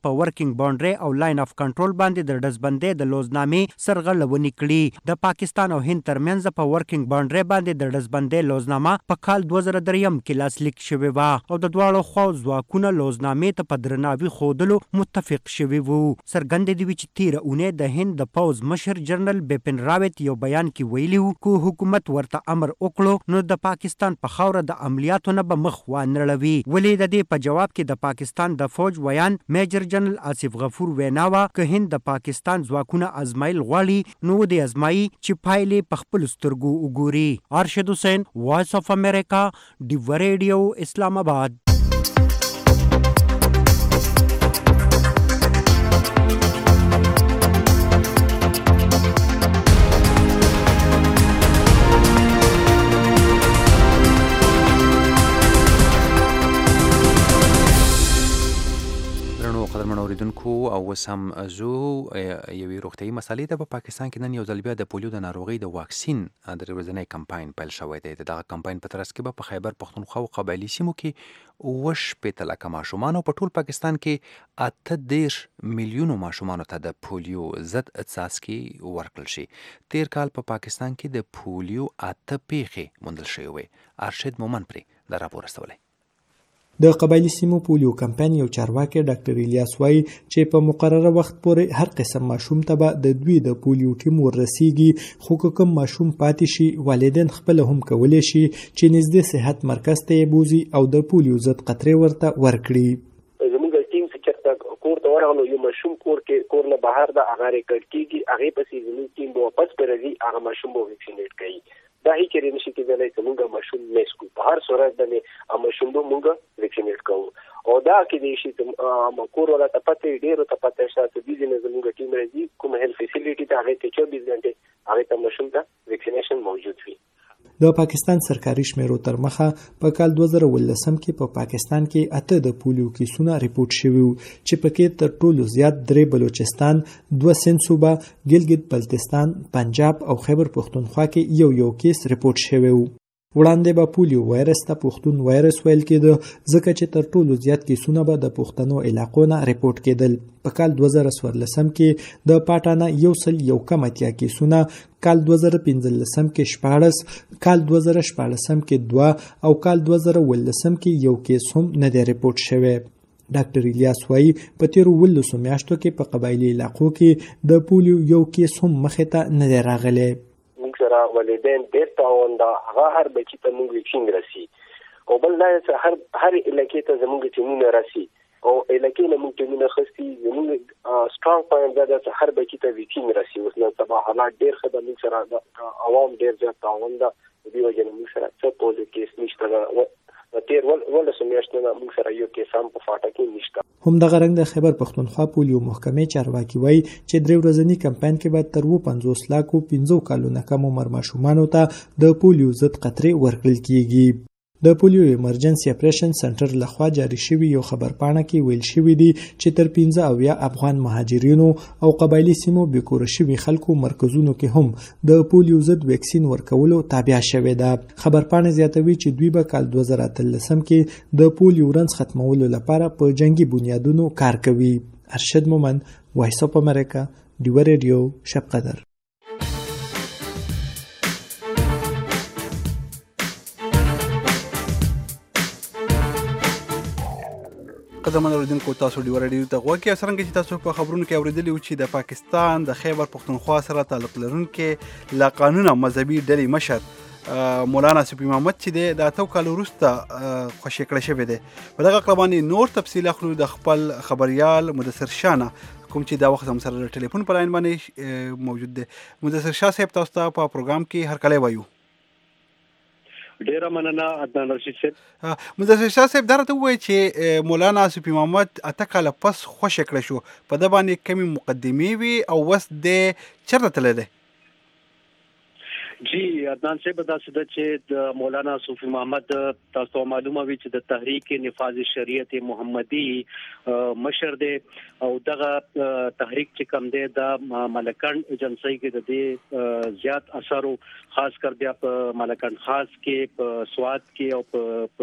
په ورکینګ باونډري او لاین اف کنټرول باندې د ډزبندۍ د لوزنامې سرغړونې کړي. د پاکستان او هند ترمنځ په ورکینګ باونډري باندې د ډزبندۍ لوزنامه په کال 2003 کې لاسلیک شوې وه او د دواړو خواو ځواکونه لوزنامې ته په درناوي ښودلو متفق شوي وو. څرګنده دي چې تېره اونۍ د هند د پوځ مشر جنرال بپن راوت یو بیان کې ویلي وو کو حکومت ورته امر وکړو نو د پاکستان په خاوره د عملیاتو نه به مخ وانړوي. ولې د دې په جواب کې د پاکستان د فوج ویان میجر جنرال آصف غفور وینا وه که هند د پاکستان ځواکونه ازمایل غواړي نو د ازمایي چې پایلې په خپلو سترګو وګوري. ارشد حسین، وایس اف امریکا، ډیو ریډیو، اسلام آباد. اوریدونکو او وسم زو یوې روغتیايي مسالې ته په پاکستان کې نن یو ځل بیا د پولیو د ناروغۍ د واکسین د ورځنی کمپاین پیل شوی دی. دغه کمپاین په ترڅ کې به په خیبر پښتونخوا او قبایلي سیمو کې 8 لکه ماشومان او په ټول پاکستان کې 18 میلیونو ماشومانو ته د پولیو ضد څاڅکي ورکړل شي. تیر کال په پاکستان کې د پولیو 8 پیښې موندل شوې وې. ارشد مومن پرې د راپور استولی. د قبایلی سیمو پولیو کمپاین یو چارواکي ډاکټر الیاس وایي چې په مقرره وخت پورې هر قسم ماشوم ته به د دوی د پولیو ټیم ورسیږي، خو که کوم ماشوم پاتې شي والدین خپل هم کولی شي چې نږدې صحت مرکز ته یې بوزي او د پولیو ضد قطرې ورته ورکړي. زموږ ټیم چې کور ته ورغلو یو ماشوم کور نه بهر د هغه ریکارډ کیږي، هغه پسې زموږ ټیم به واپس پرځي، هغه ماشوم به ویکسینیټ کوي. دا هیڅ چیرې نشي کېدلی چې موږ ماشوم میس کو په هر صورت باندې ماشوم به موږ ویکسینیټ کوو او دا کې د شي کور ولا ته پته ډیرو ته پته شته چې د دې زموږ ټیم راځي کوم هیلث فیسیلیټي ته هغه ته 24 غنټه هغه ته ماشوم ته ویکسینیشن موجود وي. د پاکستان سرکاري شمیرو تر مخه په کال 2018 کې په پاکستان کې 8 د پولیو کیسونه ریپورت شوي وو چې پکې تر ټولو زیات 3 بلوچستان، 2 سند صوبه، ګلګت بلتستان، پنجاب او خیبر پښتونخوا کې یو کیس ریپورت شوی وو. وړاندې به پولیو وایرس ته پښتون وایرس ویل کېده ځکه چې تر ټولو زیات کیسونه به د پښتنو علاقو نه ریپورت کېدل. په کال 2014 کې د پاټانه 101 کم اتیا کیسونه، کال 2015 کې 14، کال 2014 کې 2 او کال 2018 کې یو کیس هم نه دی ریپورت شوی. ډاکټر الیاس وایي په تیرو 12 میاشتو کې په قبایلی علاقو کې د پولیو یو کیس هم مخې ته نه دی راغلی. موږ سره والدین ډېر تعاون دا هغه هر بچی ته موږ ویکسین راسي او بل دا هر علاقې ته زموږ ټیمونه راسي او علاقې نه موږ ټیمونه خستي زموږ سترونګ پوینټ دا چې هر بچی ته ویکسین راسي. اوس نن سبا حالات ډېر ښه دي، موږ سره د عوام ډېر زیات تعاون ده، دې وجه نه موږ سره څه پوزیټیو کیس نشته. تیر ولسو میاشتو نه موږ سره یو کیس هم په فاټا کې نشته. همدغه رنګ د خیبر پښتونخوا پولیو محکمې چارواکي وایي چې 3 ورځنی کمپاین کې به تر 50 لکو 15 کالو نه کم عمر ماشومانو ته د پولیو ضد قطرې ورکړل کیږي. د پولیو ایمرجنسي اپریشن سنټر لخوا جاری شوی یو خبرپاڼه کې ویل شوی دی چې تر 15 افغان مهاجرینو او قبایلی سیمو بیکور شوی خلکو مرکزونو کې هم د پولیو ضد ویکسین ورکولو تابع شوی ده. خبرپاڼه زیاتوي چې دوی به کال 2013 کې د پولیو رنځ ختمولو لپاره په جنگي بنیادونو کار کوي. ارشد مومن، وایس اف امریکا، ډیو ریډیو، شب قدر. قدرمن اوریدونکو، تاسو ډیو ریډیو ته غوږ کې څرنګه چې تاسو په خبرونو کې اوریدلی و چې د پاکستان د خیبر پښتونخوا سره تعلق لرونکي لا قانون مذهبي ډلې مشر مولانا سپی محمد چې د 8 کال وروسته خوشی کړی شوی دی. په دغه اړه باندې نور تفصیل اخلو د خپل خبريال مدثر شانه کوم چې دا وخت هم سره ټلیفون په لاین باندې موجود دی. مدثر شاه صاحب تاسو ته په پروګرام کې هر کله وایو. ډیره مننه عدنان رشید صاحب. مدثر شاه صاحب دا راته وایي چې مولانا سپی محمد 8 کاله پس خوشی کړی شو، په د باندې کمی مقدمې وي او وس د چرته تللی دی؟ جی عدنان صاحب دا سده چې د مولانا صوفي محمد تاسو معلومه وی چې د تحریک نفاذ شریعت محمدي مشر دی او دغه تحریک چې کوم دی د ملکند ایجنسی کې د دې زیات اثر خاص کر بیا په ملکند خاص کې په سواد کې او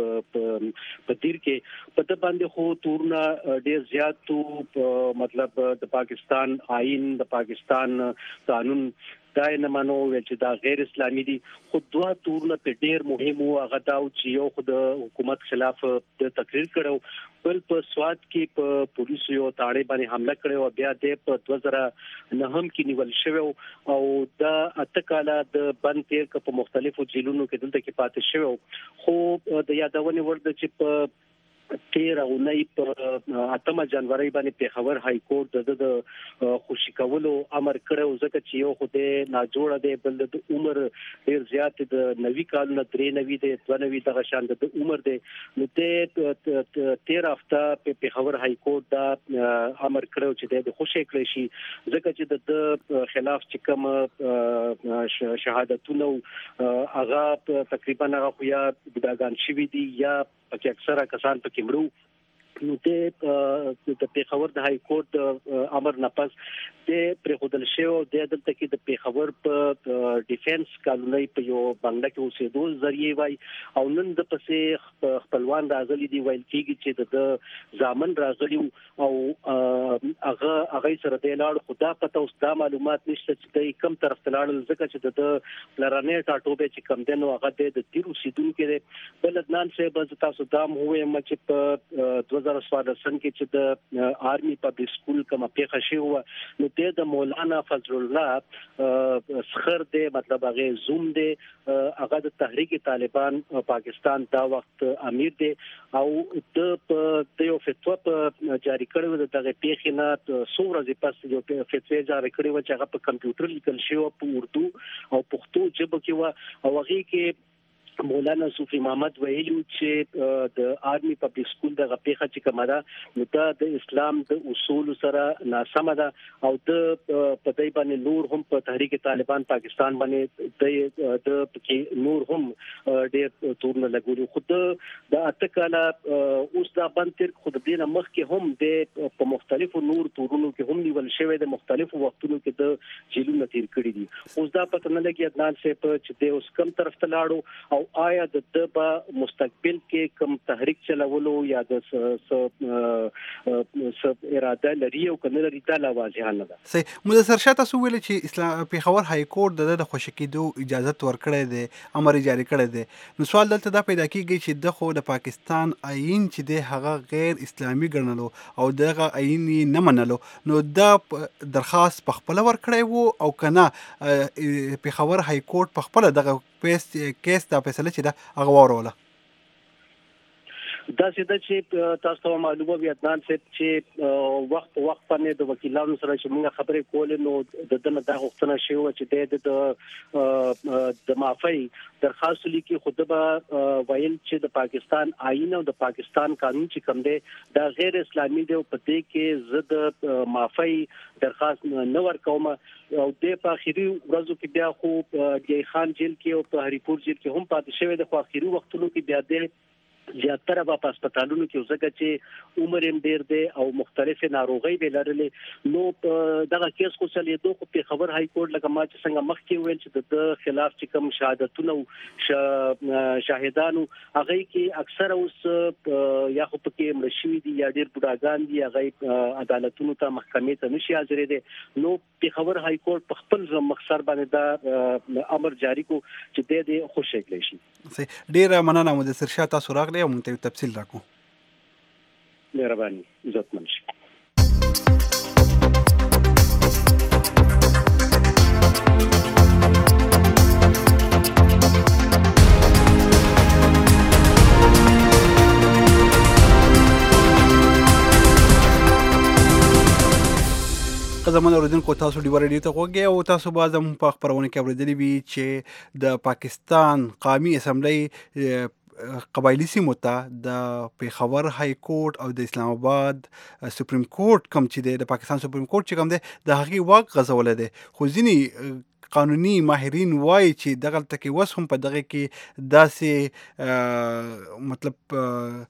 په تیر کې په د باندې خو تورنا ډیر زیات مطلب د پاکستان آئین د پاکستان قانون دا نه مانو چې دا غیر اسلامي دي خو دوه تورونه په ډیر مهم او هغه دا چې یو خود حکومت خلاف د تقریر کړو بل په سواد کې په پولیسو یو تاړې باندې حمله کړو او بیا د 2009 کې نیول شو او دا اتکاله د بند تیر په مختلفو جیلونو کې دلته کې پاتې شو خو د یادونه ورده چې په 13 اونۍ په 8 جنوري باندې پیښور های کورټ د خوشی کولو امر کړو ځکه چې یو خوده نا جوړه دی بل د عمر ډیر زیات د 90 کالونو 93 د 92 دغه شان د عمر دی نو ته 13 هفته په پیښور های کورټ دا امر کړو چې د خوشی کړی شي ځکه چې د خلاف چې کوم شهادتونه هغه تقریبا هغه خو یا بډاګان شوی دي یا پکې اکثره کسان پکې مړو نو ته د پیښور د های کورټ امر نه پس د پرخودل شو د دلته کې د پیښور په ډیفنس قانوني په یو بنگله کې اوسېدو ذریعہ وای او نن د پسې خپلوان راغلي دی ویل کېږي چې د ځامن راغلی او هغه سره د لاړ خدا پته اوس دا معلومات نشته چې د کم طرف ته لاړل ځکه چې د پلانې ټاټوبه چې کم دنو هغه د تیرو سیدون کې بل عدنان صاحب تاسو دا مو وایم چې په 2014 کې چې د آرمي پبلک سکول کومه پیښه شوه نو د مولانا فضل الله سخر دی مطلب هغه زوم دی هغه د تحریک طالبان پاکستان دا وخت امیر دی او د یو فتوا جاری کړو د دغه پیښې نه څو ورځې پس یو فتوا جاری کړو چې هغه په کمپیوټر لیکل شوی په اردو او پښتو ژبه کې و او هغه کې مولانا صوفي محمد ویلو چې د آرمي پبلک سکول د غپېخه چې کومه ده نو دا د اسلام د اصول سره ناسمه ده او د پدای باندې نور هم په تحریک طالبان پاکستان باندې د کې نور هم ډېر تورن لګوري خود د اتکاله اوس دا باندې خود دینه مخ کې هم د په مختلفو نور تورونو کې هم نیول شوی د مختلفو وختونو کې د جیلونو تیر کړی دي اوس دا پته نه لګي عدنان صاحب چې د اوس کم طرف ته لاړو او آیا د دبا مستقبل کې کوم تحریک چلولو یا د اراده لري او کنه لري دا لا واضح نه ده. صحیح مدثر شاه تاسو ویل چې اسلام پیښور های کورټ د خوشی کېدو اجازه ورکړې ده امر جاری کړی دی نو سوال دلته دا پیدا کیږي چې د خو د پاکستان آئین چې د هغه غیر اسلامي ګڼلو او دغه آئین نه منلو نو دا درخواست په خپل ورکړی وو او کنه پیښور های کورټ په خپل دغه کیس دا فیصله چې دا هغه وروله دا سیده چې تاسو معلومه وي عدنان صاحب چې وخت باندې د وکیلانو سره چې موږ خبرې کولې نو د دنه دا غوښتنه شوه چې د معافي درخواست لیکي خود به ویل چې د پاکستان آئین او د پاکستان قانون چې کوم دی دا غیر اسلامي دی او په دې کې زه د معافي درخواست نه ورکوم او د په اخیری ورځو کې بیا خو جای خان جیل کې او په هریپور جیل کې هم پاتې شوی د اخیری وختونو کې بیا د زیاتره په هسپتالونو کې ځکه چې عمر هم ډیر دی او مختلفه ناروغي به لرلې نو دغه کیس خو چلې دوه په خبر های کورټ لکه ما چې څنګه مخکې ویل چې د خلاف چې کوم شهادتونه شاهدانو هغه کې اکثر اوس یا خو پکې مړشوي دي یا ډیر بډاګان دي هغه عدالتونو ته محکمې ته نشي حاضرې دي نو په خبر های کورټ په خپل مخسر باندې دا امر جاری کو چې د خوشی کړی شي ډیر مننه مدثر شاه تاسو راغلی او موږ ته تفصیل راکو مهرباني عزتمن شي زموږ اوریدونکو تاسو ډیوه ریډیو ته غوږی او تاسو به زموږ په خبرونه کې اوریدلی وي چې د پاکستان قومي اسمبلی قبایلی سیمو ته د پیښور های کورټ او د اسلام آباد سپریم کورټ کوم چې د پاکستان سپریم کورټ چې کوم دی د هغې واک غځولی دی خو ځینې قانوني ماهرین وایي چې دغلته کې وس هم په دغه کې داسې مطلب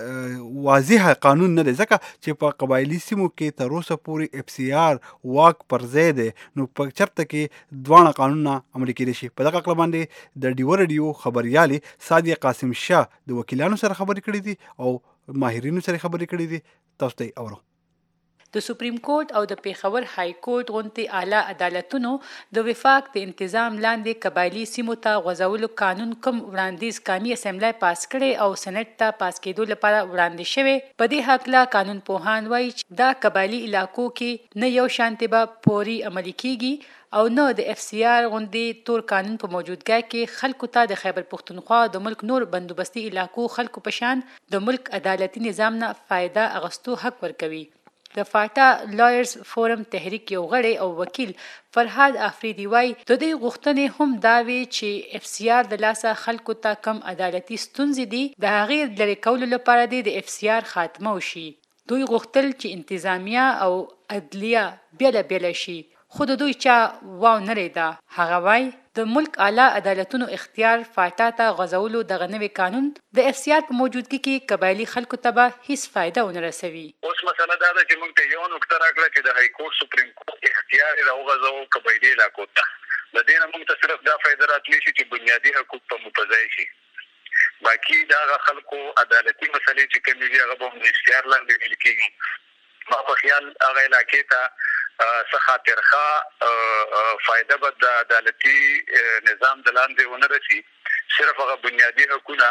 واضح قانون نه دی، ځکه چې په قبایلي سیمو کې تر اوسه پورې FCR واک پر ځای دی، نو په چرته کې دواړه قانونونه عملي کېدای شي. په دغه اړه باندې د ډیوه رادیو خبریالې سادیه قاسم شاه د وکیلانو سره خبرې کړې دي او ماهرینو سره خبرې کړې دي. تاسو ته اورو. د سپریم کورټ او د پیښور های کورټ غونډې اعلی عدالتونو د وفاق د انتظام لاندې قبایلي سیمو ته غځولو قانون کوم وړاندیز قومي اسمبلی پاس کړي او سېنات ته پاس کېدو لپاره وړاندې شوی. په دې هکله قانون پوهان وایي چې دا قبایلي علاقو کې نه یو شانتي به پوري عملي کیږي او نه د FCR غونډې تور قانون په موجودګۍ کې خلکو ته د خیبر پښتونخوا د ملک نور بندوبستي علاقو خلکو په شان د ملک عدالتي نظام نه فایده اغستو حق ورکوي. د فاټا لایرز فورم تحریک یو غړی او وکیل فرهاد افریدي وایي د دوی غوښتنې هم دا وي چې FCR د لاسه خلکو ته کم عدالتي ستونزې دي د هغې لرې کولو لپاره د FCR خاتمه وشي. دوی غوښتل چې انتظامیه او عدلیه بیله بیله شي، خو د دوی چا واو نه لیده. هغه وایي د ملک اعلی عدالتونو اختیار فاټا ته غځولو دغه نوی قانون د FCR په موجودګۍ کې قبایلي خلکو ته به هیڅ فایده ونه رسوي. اوس مسله دا ده چې موږ ته یو نکته راکړه چې د های کورټ سپریم کورټ اختیار یې راوغځاوه قبایلي علاقو ته. د دې نه موږ ته صرف دا فایده راتلی شي چې بنیادي حقوق په مو په ځای شي، باقي د هغه خلکو عدالتي مسلې چې کومې دي هغه به هم د اختیار لاندې ویل کېږي. ما په خیال هغه علاقې ته څه خاطرخواه فایده به د عدالتي نظام د لاندې ونه رسي، صرف هغه بنیادي حقونه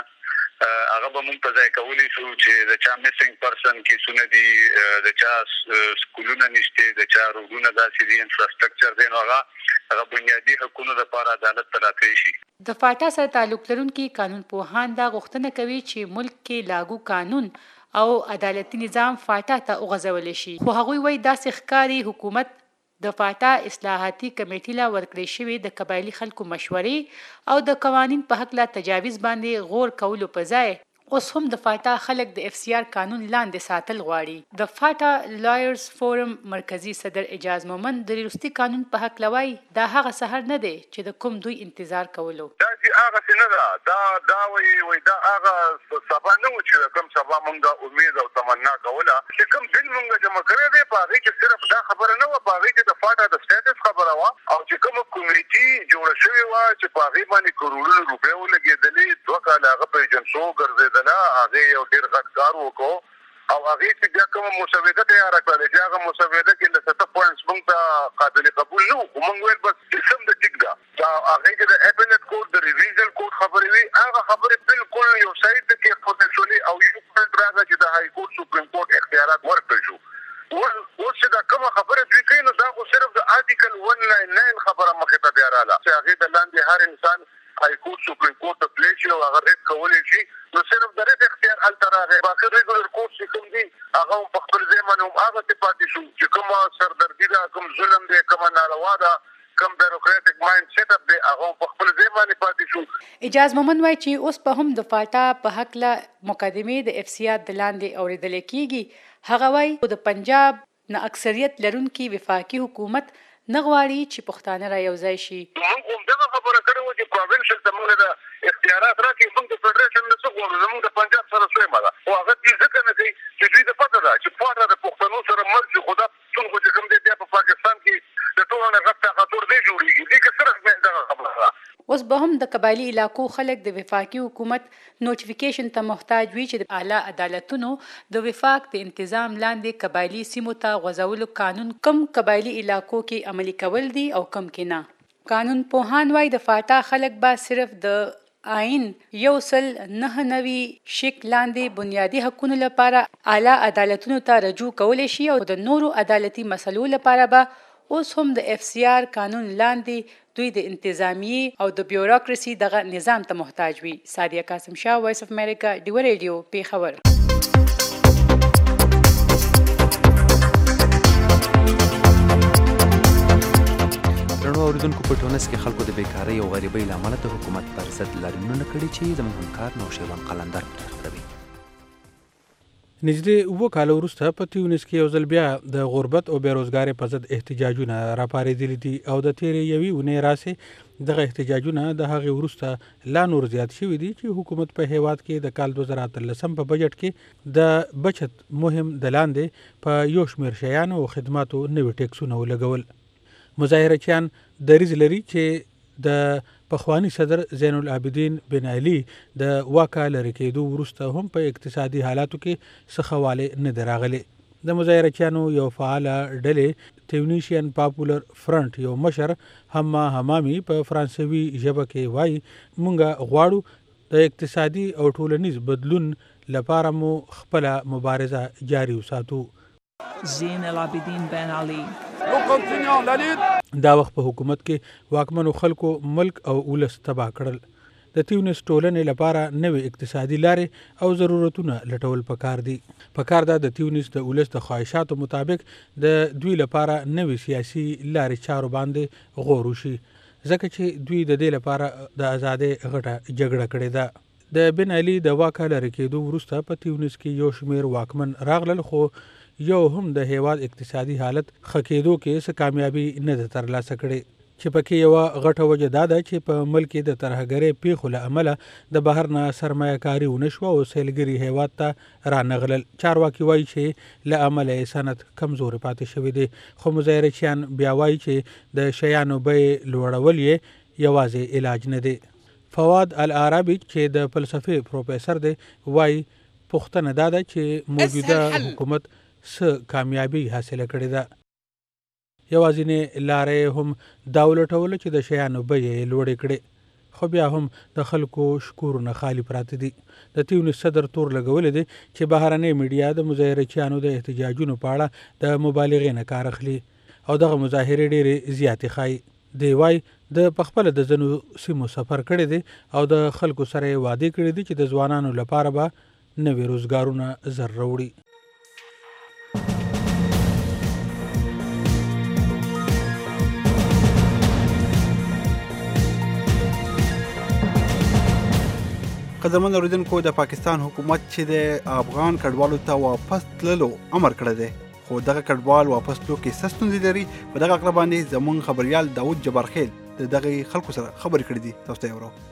هغه به مونږ په ځای کولی شو چې د چا میسنګ پرسن کیسونه دي، د چا سکولونه نشته، د چا روډونه داسې دي، انفراسترکچر دی، نو هغه بنیادي حقونو لپاره عدالت ته راتلی شي. د فاټا سره تعلق لرونکي قانون پوهان دا غوښتنه کوي چې ملک کې لاګو قانون او عدالتي نظام فاټا ته وغځولی شي، خو هغوی وایي داسې ښکاري حکومت د فاټا اصلاحاتي کمیټې له ورکړې شوې د قبایلي خلکو مشورې او د قوانین په هکله تجاویز باندې غور کولو په ځای اوس هم د فاټا خلک د FCR قانون لاندې ساتل غواړي. د فاټا لایرز فورم مرکزی صدر اجاز مومن د وروستي قانون په هکله وایي دا هغه سحر نه دی چې د کوم دوی انتظار کولو. دا چې هغه څه نه ده، دا وایي دا هغه سبا نه و چې کوم سبا موږ امید او تمنا کوله چې کوم بل موږ جمع کړی دی په هغې کې صرف دا خبره نه وه، په هغې کې د فاټا د سټیټس خبره وه او چې کومه کمیټي جوړه شوې وه چې په هغې باندې کروڑونه روپۍ ولګېدلې، 2 کاله هغه په ایجنسو ګرځېدله، هغه یو ډیر غټ کار وکړو او هغه چې بیا کومه مسوده تیار کړل چې هغه مسوده کې د 7 پوینټس موږ ته قابل قبول نه وو، موږ ویل بس سیستم د ټیک دا هغه کې د اپیلیټ کورټ د ریویژن کورټ خبرې وي، هغه خبرې بالکل یو سایت کې پوتنشلی او یو پوینټ راغی چې د های کورټ سپریم کورټ اختیارات ورکړل شو. اوس چې دا کومه خبره دوی کوي نو دا خو صرف د آرټیکل 199 خبره مخې ته بیا رااله چې هغې د لاندې هر انسان های کورټ سپریم کورټ ته پلی شي او هغه ریټ کولی شي، نو صرف د ریټ اختیار هلته راغی. باقي ریګولر کورټ چې کوم دي هغه هم په خپل ځای باندې هم هغسې پاتې شو چې کومه سردردي ده، کوم ظلم دی، کومه ناروا ده، کوم بیروکریټک مایند سیټ اپ دی، هغه په خپل ځای باندې پاتې شو. اجاز مومن وایي چې اوس په هم د فاټا په هکله مقدمې د FCR د لاندې اورېدلی کېږي. هغه وایي د پنجاب نه اکثریت لرونکي وفاقي حکومت نه غواړي چې پښتانه را یوځای شي. موږ هم دغه خبره کړې وه چې پروینشل ته موږ د اختیارات راکړي، موږ د فدرېشن نه څه غواړو، زموږ د پنجاب سره سویمه ده، خو هغه دې ځکه نه کوي چې دوی ته پته ده چې فاټا د پښتنو سره مرج شي، خو دا پښتون خو چې کوم دی بیا په پاکستان کې د ټولو نه غټ طاقتور دی جوړېږي. دې کې صرف دغه خبره ده. اوس به هم د قبایلي علاقو خلک د وفاقي حکومت نوټیفیکیشن ته محتاج وي چې د اعلی عدالتونو د وفاق د انتظام لاندې قبایلي سیمو ته غځولو قانون کم قبایلي علاقو کې عملي کول دي او کم کې نه. قانون پوهان وایي د فاټا خلک به صرف د آئین 199 شک لاندې بنیادي حقوقو لپاره اعلی عدالتونو ته رجوع کولی شي او د نورو عدالتي مسلو لپاره به اوس هم د FCR قانون لاندې دوی د انتظامی او د بیوروکراسي دغه نظام ته محتاج وي. سادیه قاسم شاه، وایس اف امریکا، ډیوه ریډیو، پیښور. درنو اوریدونکو، په ټونس کې خلکو د بیکارۍ او غریبۍ له امله د حکومت پر ضد لاریونونه کړي چې زموږ همکار نوشیروان قلندر خبروي. نږدې 2 کال وروسته په تیونس کې یو ځل بیا د غربت او بیروزګارۍ په ضد احتجاجونه راپارېدلي دي او د تیرې یوې اونۍ راسې دغه احتجاجونه د هغې وروسته لا نور زیات شوي دي چې حکومت په هیواد کې د کال 2013 په بجټ کې د بچت مهم د لاندې په یو شمېر شیانو او خدماتو نوي ټیکسونه ولګول. مظاهرچیان دریځ لري چې د پخوانی صدر زین العابدین بن علي د واکه لرې کېدو وروسته هم په اقتصادي حالاتو کې څه ښه والی نه دی راغلی. د مظاهرچیانو یو فعاله ډلې تیونیشین پاپولر فرنٹ یو مشر حما حمامي په فرانسوي ژبه کې وایي مونږ غواړو د اقتصادي او ټولنیز بدلون لپاره مو خپله مبارزه جاري وساتو. زین العابدین بن علي دا وخت په حکومت کې واکمنو خلکو ملک او ولس تباه کړل. د تیونس ټولنې لپاره نوې اقتصادي لارې او ضرورتونه لټول پکار دي. پکار ده د تیونس د ولس د خواهشاتو مطابق د دوی لپاره نوې سیاسي لارې چارو باندې غور وشي ځکه چې دوی د دې لپاره د ازادۍ غټه جګړه کړې ده. د بن علي د واکه لرې کېدو وروسته په تیونس کې یو شمېر واکمن راغلل خو یو هم د هیواد اقتصادي حالت ښه کېدو کې څه کامیابي نه ده ترلاسه کړې چې پکې یوه غټه وجه دا ده چې په ملک کې د ترهګرۍ پیښو له امله د بهر نه سرمایه کاري ونه شوه او سیلګري هیواد ته رانغلل. چارواکي وایي چې له امله یې صنعت کمزورې پاتې شوی دی خو مظاهرچیان بیا وایي چې د شیانو بیې لوړول یې یوازې علاج نه دی. فواد العربي چې د فلسفې پروفیسر دی وایي پوښتنه دا ده چې موجوده حکومت څه کامیابي حاصله کړې ده. یوازینۍ لارې هم دا ولټوله چې د شیانو بیې یې لوړې کړې خو بیا هم د خلکو شکورونه خالي پراته دي. د تیونس صدر تور لګولی دی چې بهرنۍ میډیا د مظاهرچیانو د احتجاجونو په اړه د مبالغې نه کار اخلي او دغه مظاهرې ډېرې زیاتې ښایي. دی وایي د پخپله د ځینو سیمو سفر کړی دی او د خلکو سره یې وعدې کړي دي چې د ځوانانو لپاره به نوې روزګارونه زر راوړي. قدمن اوریدونکو د پاکستان حکومت چې د افغان کډوالو ته واپس تللو امر کړی دی خو دغه کډوال واپس تلو کې څه ستونزې لري په دغه اړه باندې زموږ خبریال داود جبارخیل د دغه خلکو سره خبرې کړې دي. تاسو ته یې ورو.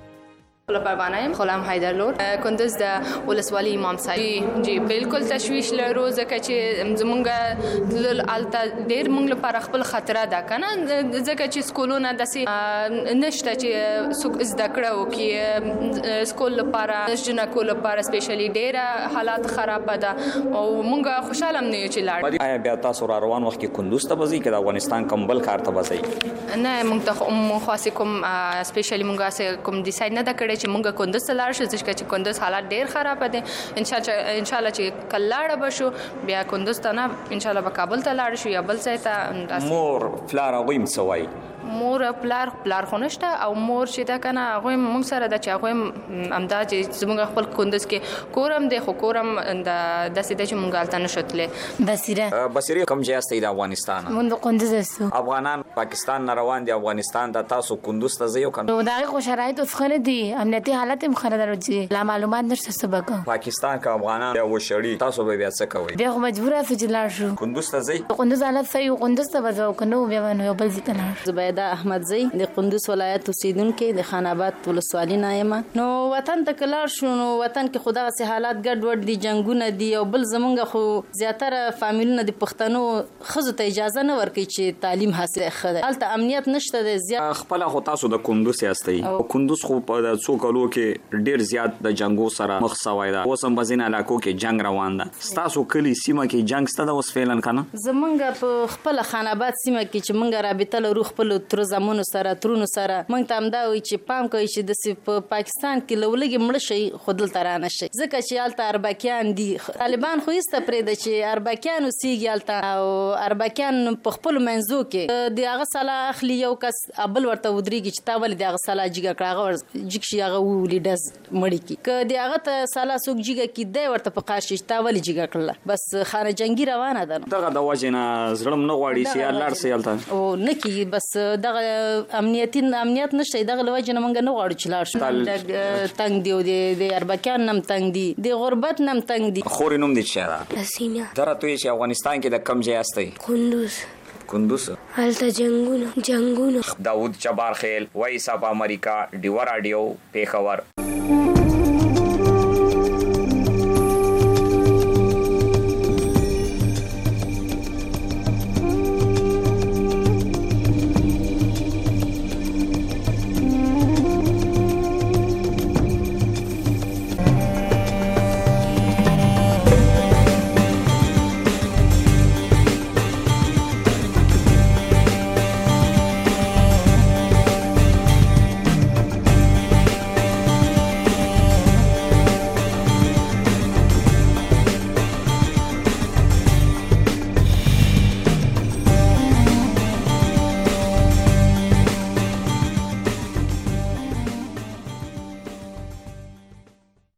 پروانه غلام حیدرلور کندز د ولسوالۍ امام صاحب جی بالکل تشویش لرو ځکه چې زمونږ الته ډېر مونږ لپاره خپل خطر ده کنه ځکه چې سکولونه داسې نشته چې څوک زده کړه وکړي. سکول لپاره جنکو لپاره سپیشلی ډېر حالات خراب ده او مونږ خوشاله نه یو چې لاړ. آیا بیا تاسو را روان وخت کې کندوز ته بځئ که د افغانستان کوم بل ښار ته بځئ؟ نه مونږ ته خاصې کوم سپیشلی مونږ کوم ډیسایډ نه ده کړی چې مونږ کندوز ته لاړ شو ځکه چې کندوز حالات ډېر خراب دي. ان شاء الله چې کله لاړ بشو بیا کندوز ته نه ان شاء الله به کابل ته لاړ شو یا بل ځای ته. مور پلار هغوی م څه وایي؟ مور پلار خو نشته او مور چې ده کنه هغوی مونږ سره ده چې هغوی همدا چې زمونږ خپل کندوز کې کورم دی خو کورم داسې ده چې مونږ هلته نشو تللی. بصیرې کوم ځای یاستئ د افغانستان؟ مونږ د کندوز هستو. افغانان پاکستان نه روان دي افغانستان ته تاسو کندوز ته ځئ او که د هغې خو شرایط اوس ښه نه دي امنیتي حالت هم ښه نه ده چې لا معلومات نشته څه به کوم. پاکستان که افغانان بیا وشړي تاسو به بیا څه کوئ؟ بیا خو مجبور یاستو چې لاړ شو. کندوز ته ځئ؟ کندوز حالت صحیح و کندوز ته به ځو که نه و بیا به نو یو بل ځای ته لاړ. زبیده احمدزی د قندوز ولایت اوسیدونکې د خان آباد ولسوالۍ نه یم. نو وطن ته که لاړ شو نو وطن کې خو دغسې حالات ګډوډ دي جنګونه دي او بل زمونږ خو زیاتره فامیلونه د پښتنو ښځو ته اجازه نه ورکوي چې تعلیم حاصل ښه دی. هلته امنیت نشته دی زیات. خپله خو تاسو د کندوز یاستئ او کندوز خو په څو کلو کې ډېر زیات د جنګو سره مخ سوی ده. اوس هم په ځینو علاقو کې جنګ روان ده. ستاسو کلي سیمه کې جنګ شته ده اوس فعلا که نه؟ زمونږ په خپله خان آباد سیمه کې چې مونږ رابطه لرو خپلو ترو زامنو سره ترونو سره مونږ ته همدا وایي چې پام کوئ چې داسې په پاکستان کې له ولږې مړه شئ خو دلته رانه شئ ځکه چې هلته اربکیان دي. طالبان خو ایسته پرېږده چې اربکیان اوسېږي هلته او اربکیان په خپلو منځو کې د هغه سلا اخلي یو کس بل ورته ودرېږي چې تا ولې د هغه سلا جګه کړه هغه جګ شي هغه وولي ډز مړي کړي. که د هغه ته سلا څوک جګه کړي دی ورته په قار شي چې تا ولې جګه کړله بس خانه جنګي روانه ده. دغه د وجې نه زړه م نه غواړي چې لاړ شئ هلته او نه کېږي بس دغه امنیت نشته دغه لوجه نه مونږ نه غواړو چې لاړ شو تنگ دی د اربکیان نم تنگ دی د غربت نم تنگ دی خوري نوم دي چې حسینه درته چې افغانستان کې د کم ځای استي کندوز هلته جنگونه داود جبار خیل وایس اف امریکا ډیو رادیو پیښور